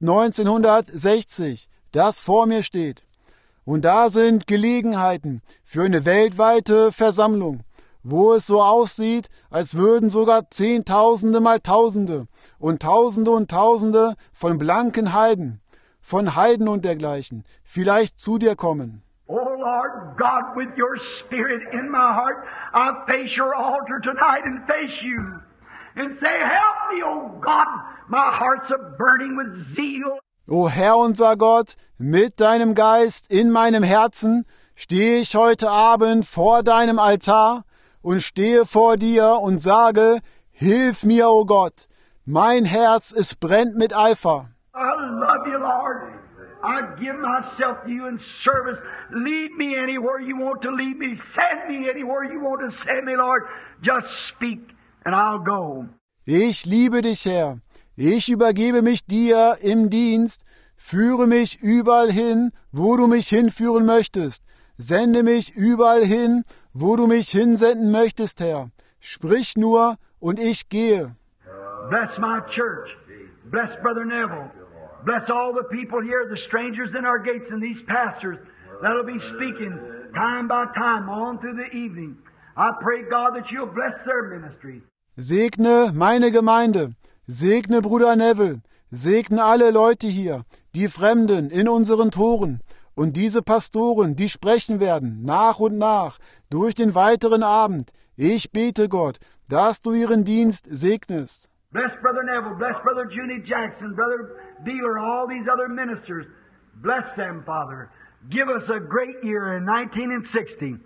1960, das vor mir steht. Und da sind Gelegenheiten für eine weltweite Versammlung, wo es so aussieht, als würden sogar Zehntausende mal Tausende und Tausende von blanken Heiden, von Heiden und dergleichen, vielleicht zu Dir kommen. Oh Lord God, with Your Spirit in my heart, I face Your altar tonight and face You and say, help me, oh God, my heart's a burning with zeal. O Herr unser Gott, mit Deinem Geist in meinem Herzen stehe ich heute Abend vor Deinem Altar und stehe vor Dir und sage, hilf mir, o Gott, mein Herz, es brennt mit Eifer. I love You, Lord. I give myself to You in service. Lead me anywhere You want to lead me. Send me anywhere You want to send me, Lord. Just speak and I'll go. Ich liebe Dich, Herr. Ich übergebe mich Dir im Dienst. Führe mich überall hin, wo Du mich hinführen möchtest. Sende mich überall hin, wo Du mich hinsenden möchtest, Herr. Sprich nur und ich gehe. Bless my church. Bless Brother Neville. Bless all the people here, the strangers in our gates and these pastors that'll be speaking time by time on through the evening. I pray, God, that You'll bless their ministry. Segne meine Gemeinde. Segne Bruder Neville. Segne alle Leute hier, die Fremden in unseren Toren und diese Pastoren, die sprechen werden, nach und nach, durch den weiteren Abend. Ich bete, Gott, dass Du ihren Dienst segnest. Bless Brother Neville, bless Brother Junie Jackson, Brother Beeler, all these other ministers. Bless them, Father. Give us a great year in 1960.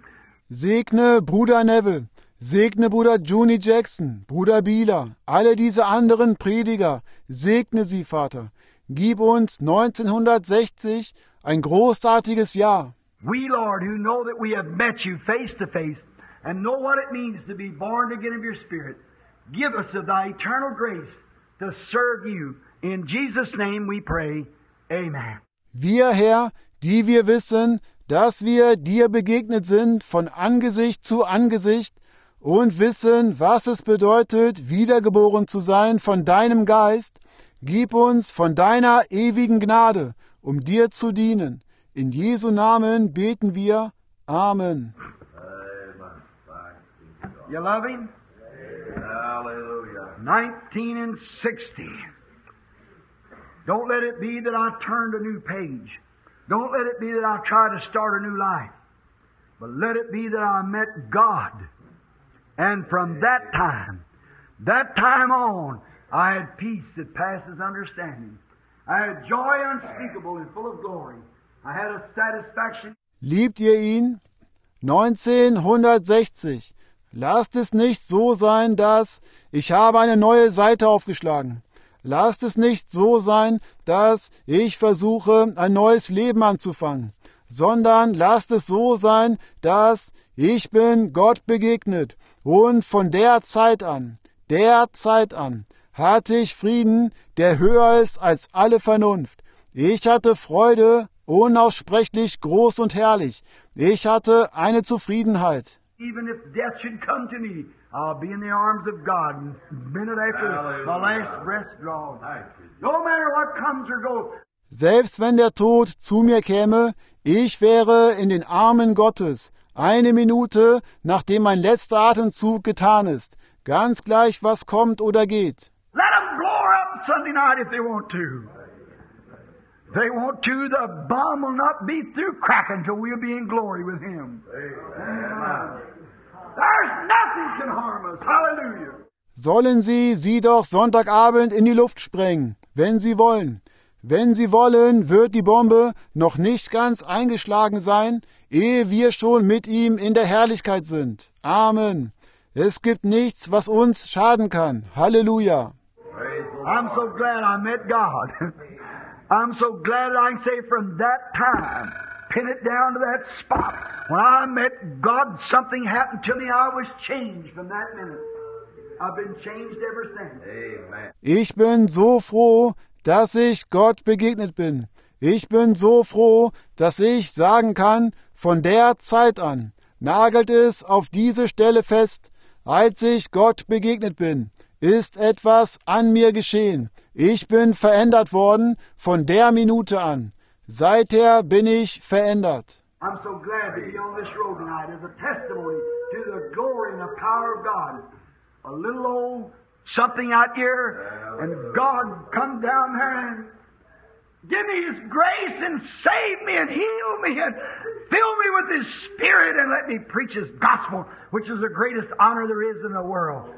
Segne Bruder Neville, segne Bruder Junie Jackson, Bruder Beeler, alle diese anderen Prediger, segne sie, Vater. Gib uns 1960 ein großartiges Jahr. We, Lord, who know that we have met You face to face and know what it means to be born again of Your Spirit, give us of Thy eternal grace to serve You. In Jesus' name we pray. Amen. Wir, Herr, die wir wissen, dass wir Dir begegnet sind von Angesicht zu Angesicht und wissen, was es bedeutet, wiedergeboren zu sein von Deinem Geist, gib uns von Deiner ewigen Gnade, um Dir zu dienen. In Jesu Namen beten wir. Amen. You love Him? Hallelujah. 1960. Don't let it be that I turned a new page. Don't let it be that I try to start a new life. But let it be that I met God. And from that time on, I had peace that passes understanding. I had joy unspeakable and full of glory. I had a satisfaction. Liebt ihr ihn? 1960. Lasst es nicht so sein, dass ich habe eine neue Seite aufgeschlagen. Lasst es nicht so sein, dass ich versuche, ein neues Leben anzufangen, sondern lasst es so sein, dass ich bin Gott begegnet und von der Zeit an hatte ich Frieden, der höher ist als alle Vernunft. Ich hatte Freude unaussprechlich groß und herrlich. Ich hatte eine Zufriedenheit. Even if death should come to me, I'll be in the arms of God and minute after my last breath drawn. No matter what comes or goes. Selbst wenn der Tod zu mir käme, ich wäre in den Armen Gottes, eine Minute, nachdem mein letzter Atemzug getan ist, ganz gleich, was kommt oder geht. Let them blow her up Sunday night if they want to. If they want to, the bomb will not be through cracking till we'll be in glory with Him. Amen. There's nothing can harm us. Hallelujah. Sollen sie doch Sonntagabend in die Luft sprengen, wenn sie wollen. Wenn sie wollen, wird die Bombe noch nicht ganz eingeschlagen sein, ehe wir schon mit ihm in der Herrlichkeit sind. Amen. Es gibt nichts, was uns schaden kann. Halleluja. I'm so glad I met God. I'm so glad I can say from that time, pin it down to that spot. When I met God, something happened to me. I was changed from that minute. I've been changed ever since. Amen. Ich bin so froh, dass ich Gott begegnet bin. Ich bin so froh, dass ich sagen kann, von der Zeit an nagelt es auf diese Stelle fest, als ich Gott begegnet bin, ist etwas an mir geschehen. Ich bin verändert worden von der Minute an. Seither bin ich verändert. I'm so glad to be on this road tonight as a testimony to the glory and the power of God. A little old something out here, and God come down there and give me His grace and save me and heal me and fill me with His Spirit and let me preach His gospel, which is the greatest honor there is in the world.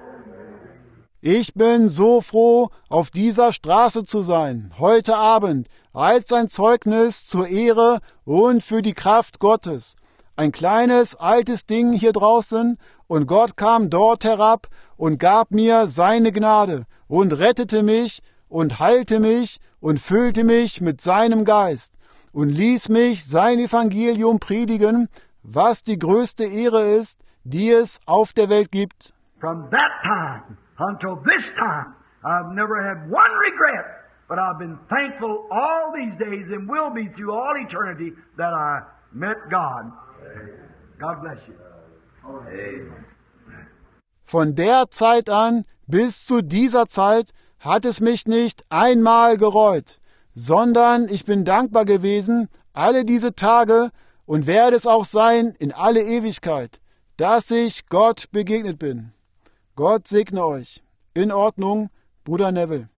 Ich bin so froh, auf dieser Straße zu sein, heute Abend, als ein Zeugnis zur Ehre und für die Kraft Gottes. Ein kleines, altes Ding hier draußen, und Gott kam dort herab und gab mir seine Gnade und rettete mich und heilte mich und füllte mich mit seinem Geist und ließ mich sein Evangelium predigen, was die größte Ehre ist, die es auf der Welt gibt. From that time until this time, I've never had one regret, but I've been thankful all these days and will be through all eternity that I met God. God bless you. Amen. Von der Zeit an bis zu dieser Zeit hat es mich nicht einmal gereut, sondern ich bin dankbar gewesen, alle diese Tage und werde es auch sein in alle Ewigkeit, dass ich Gott begegnet bin. Gott segne euch. In Ordnung, Bruder Neville.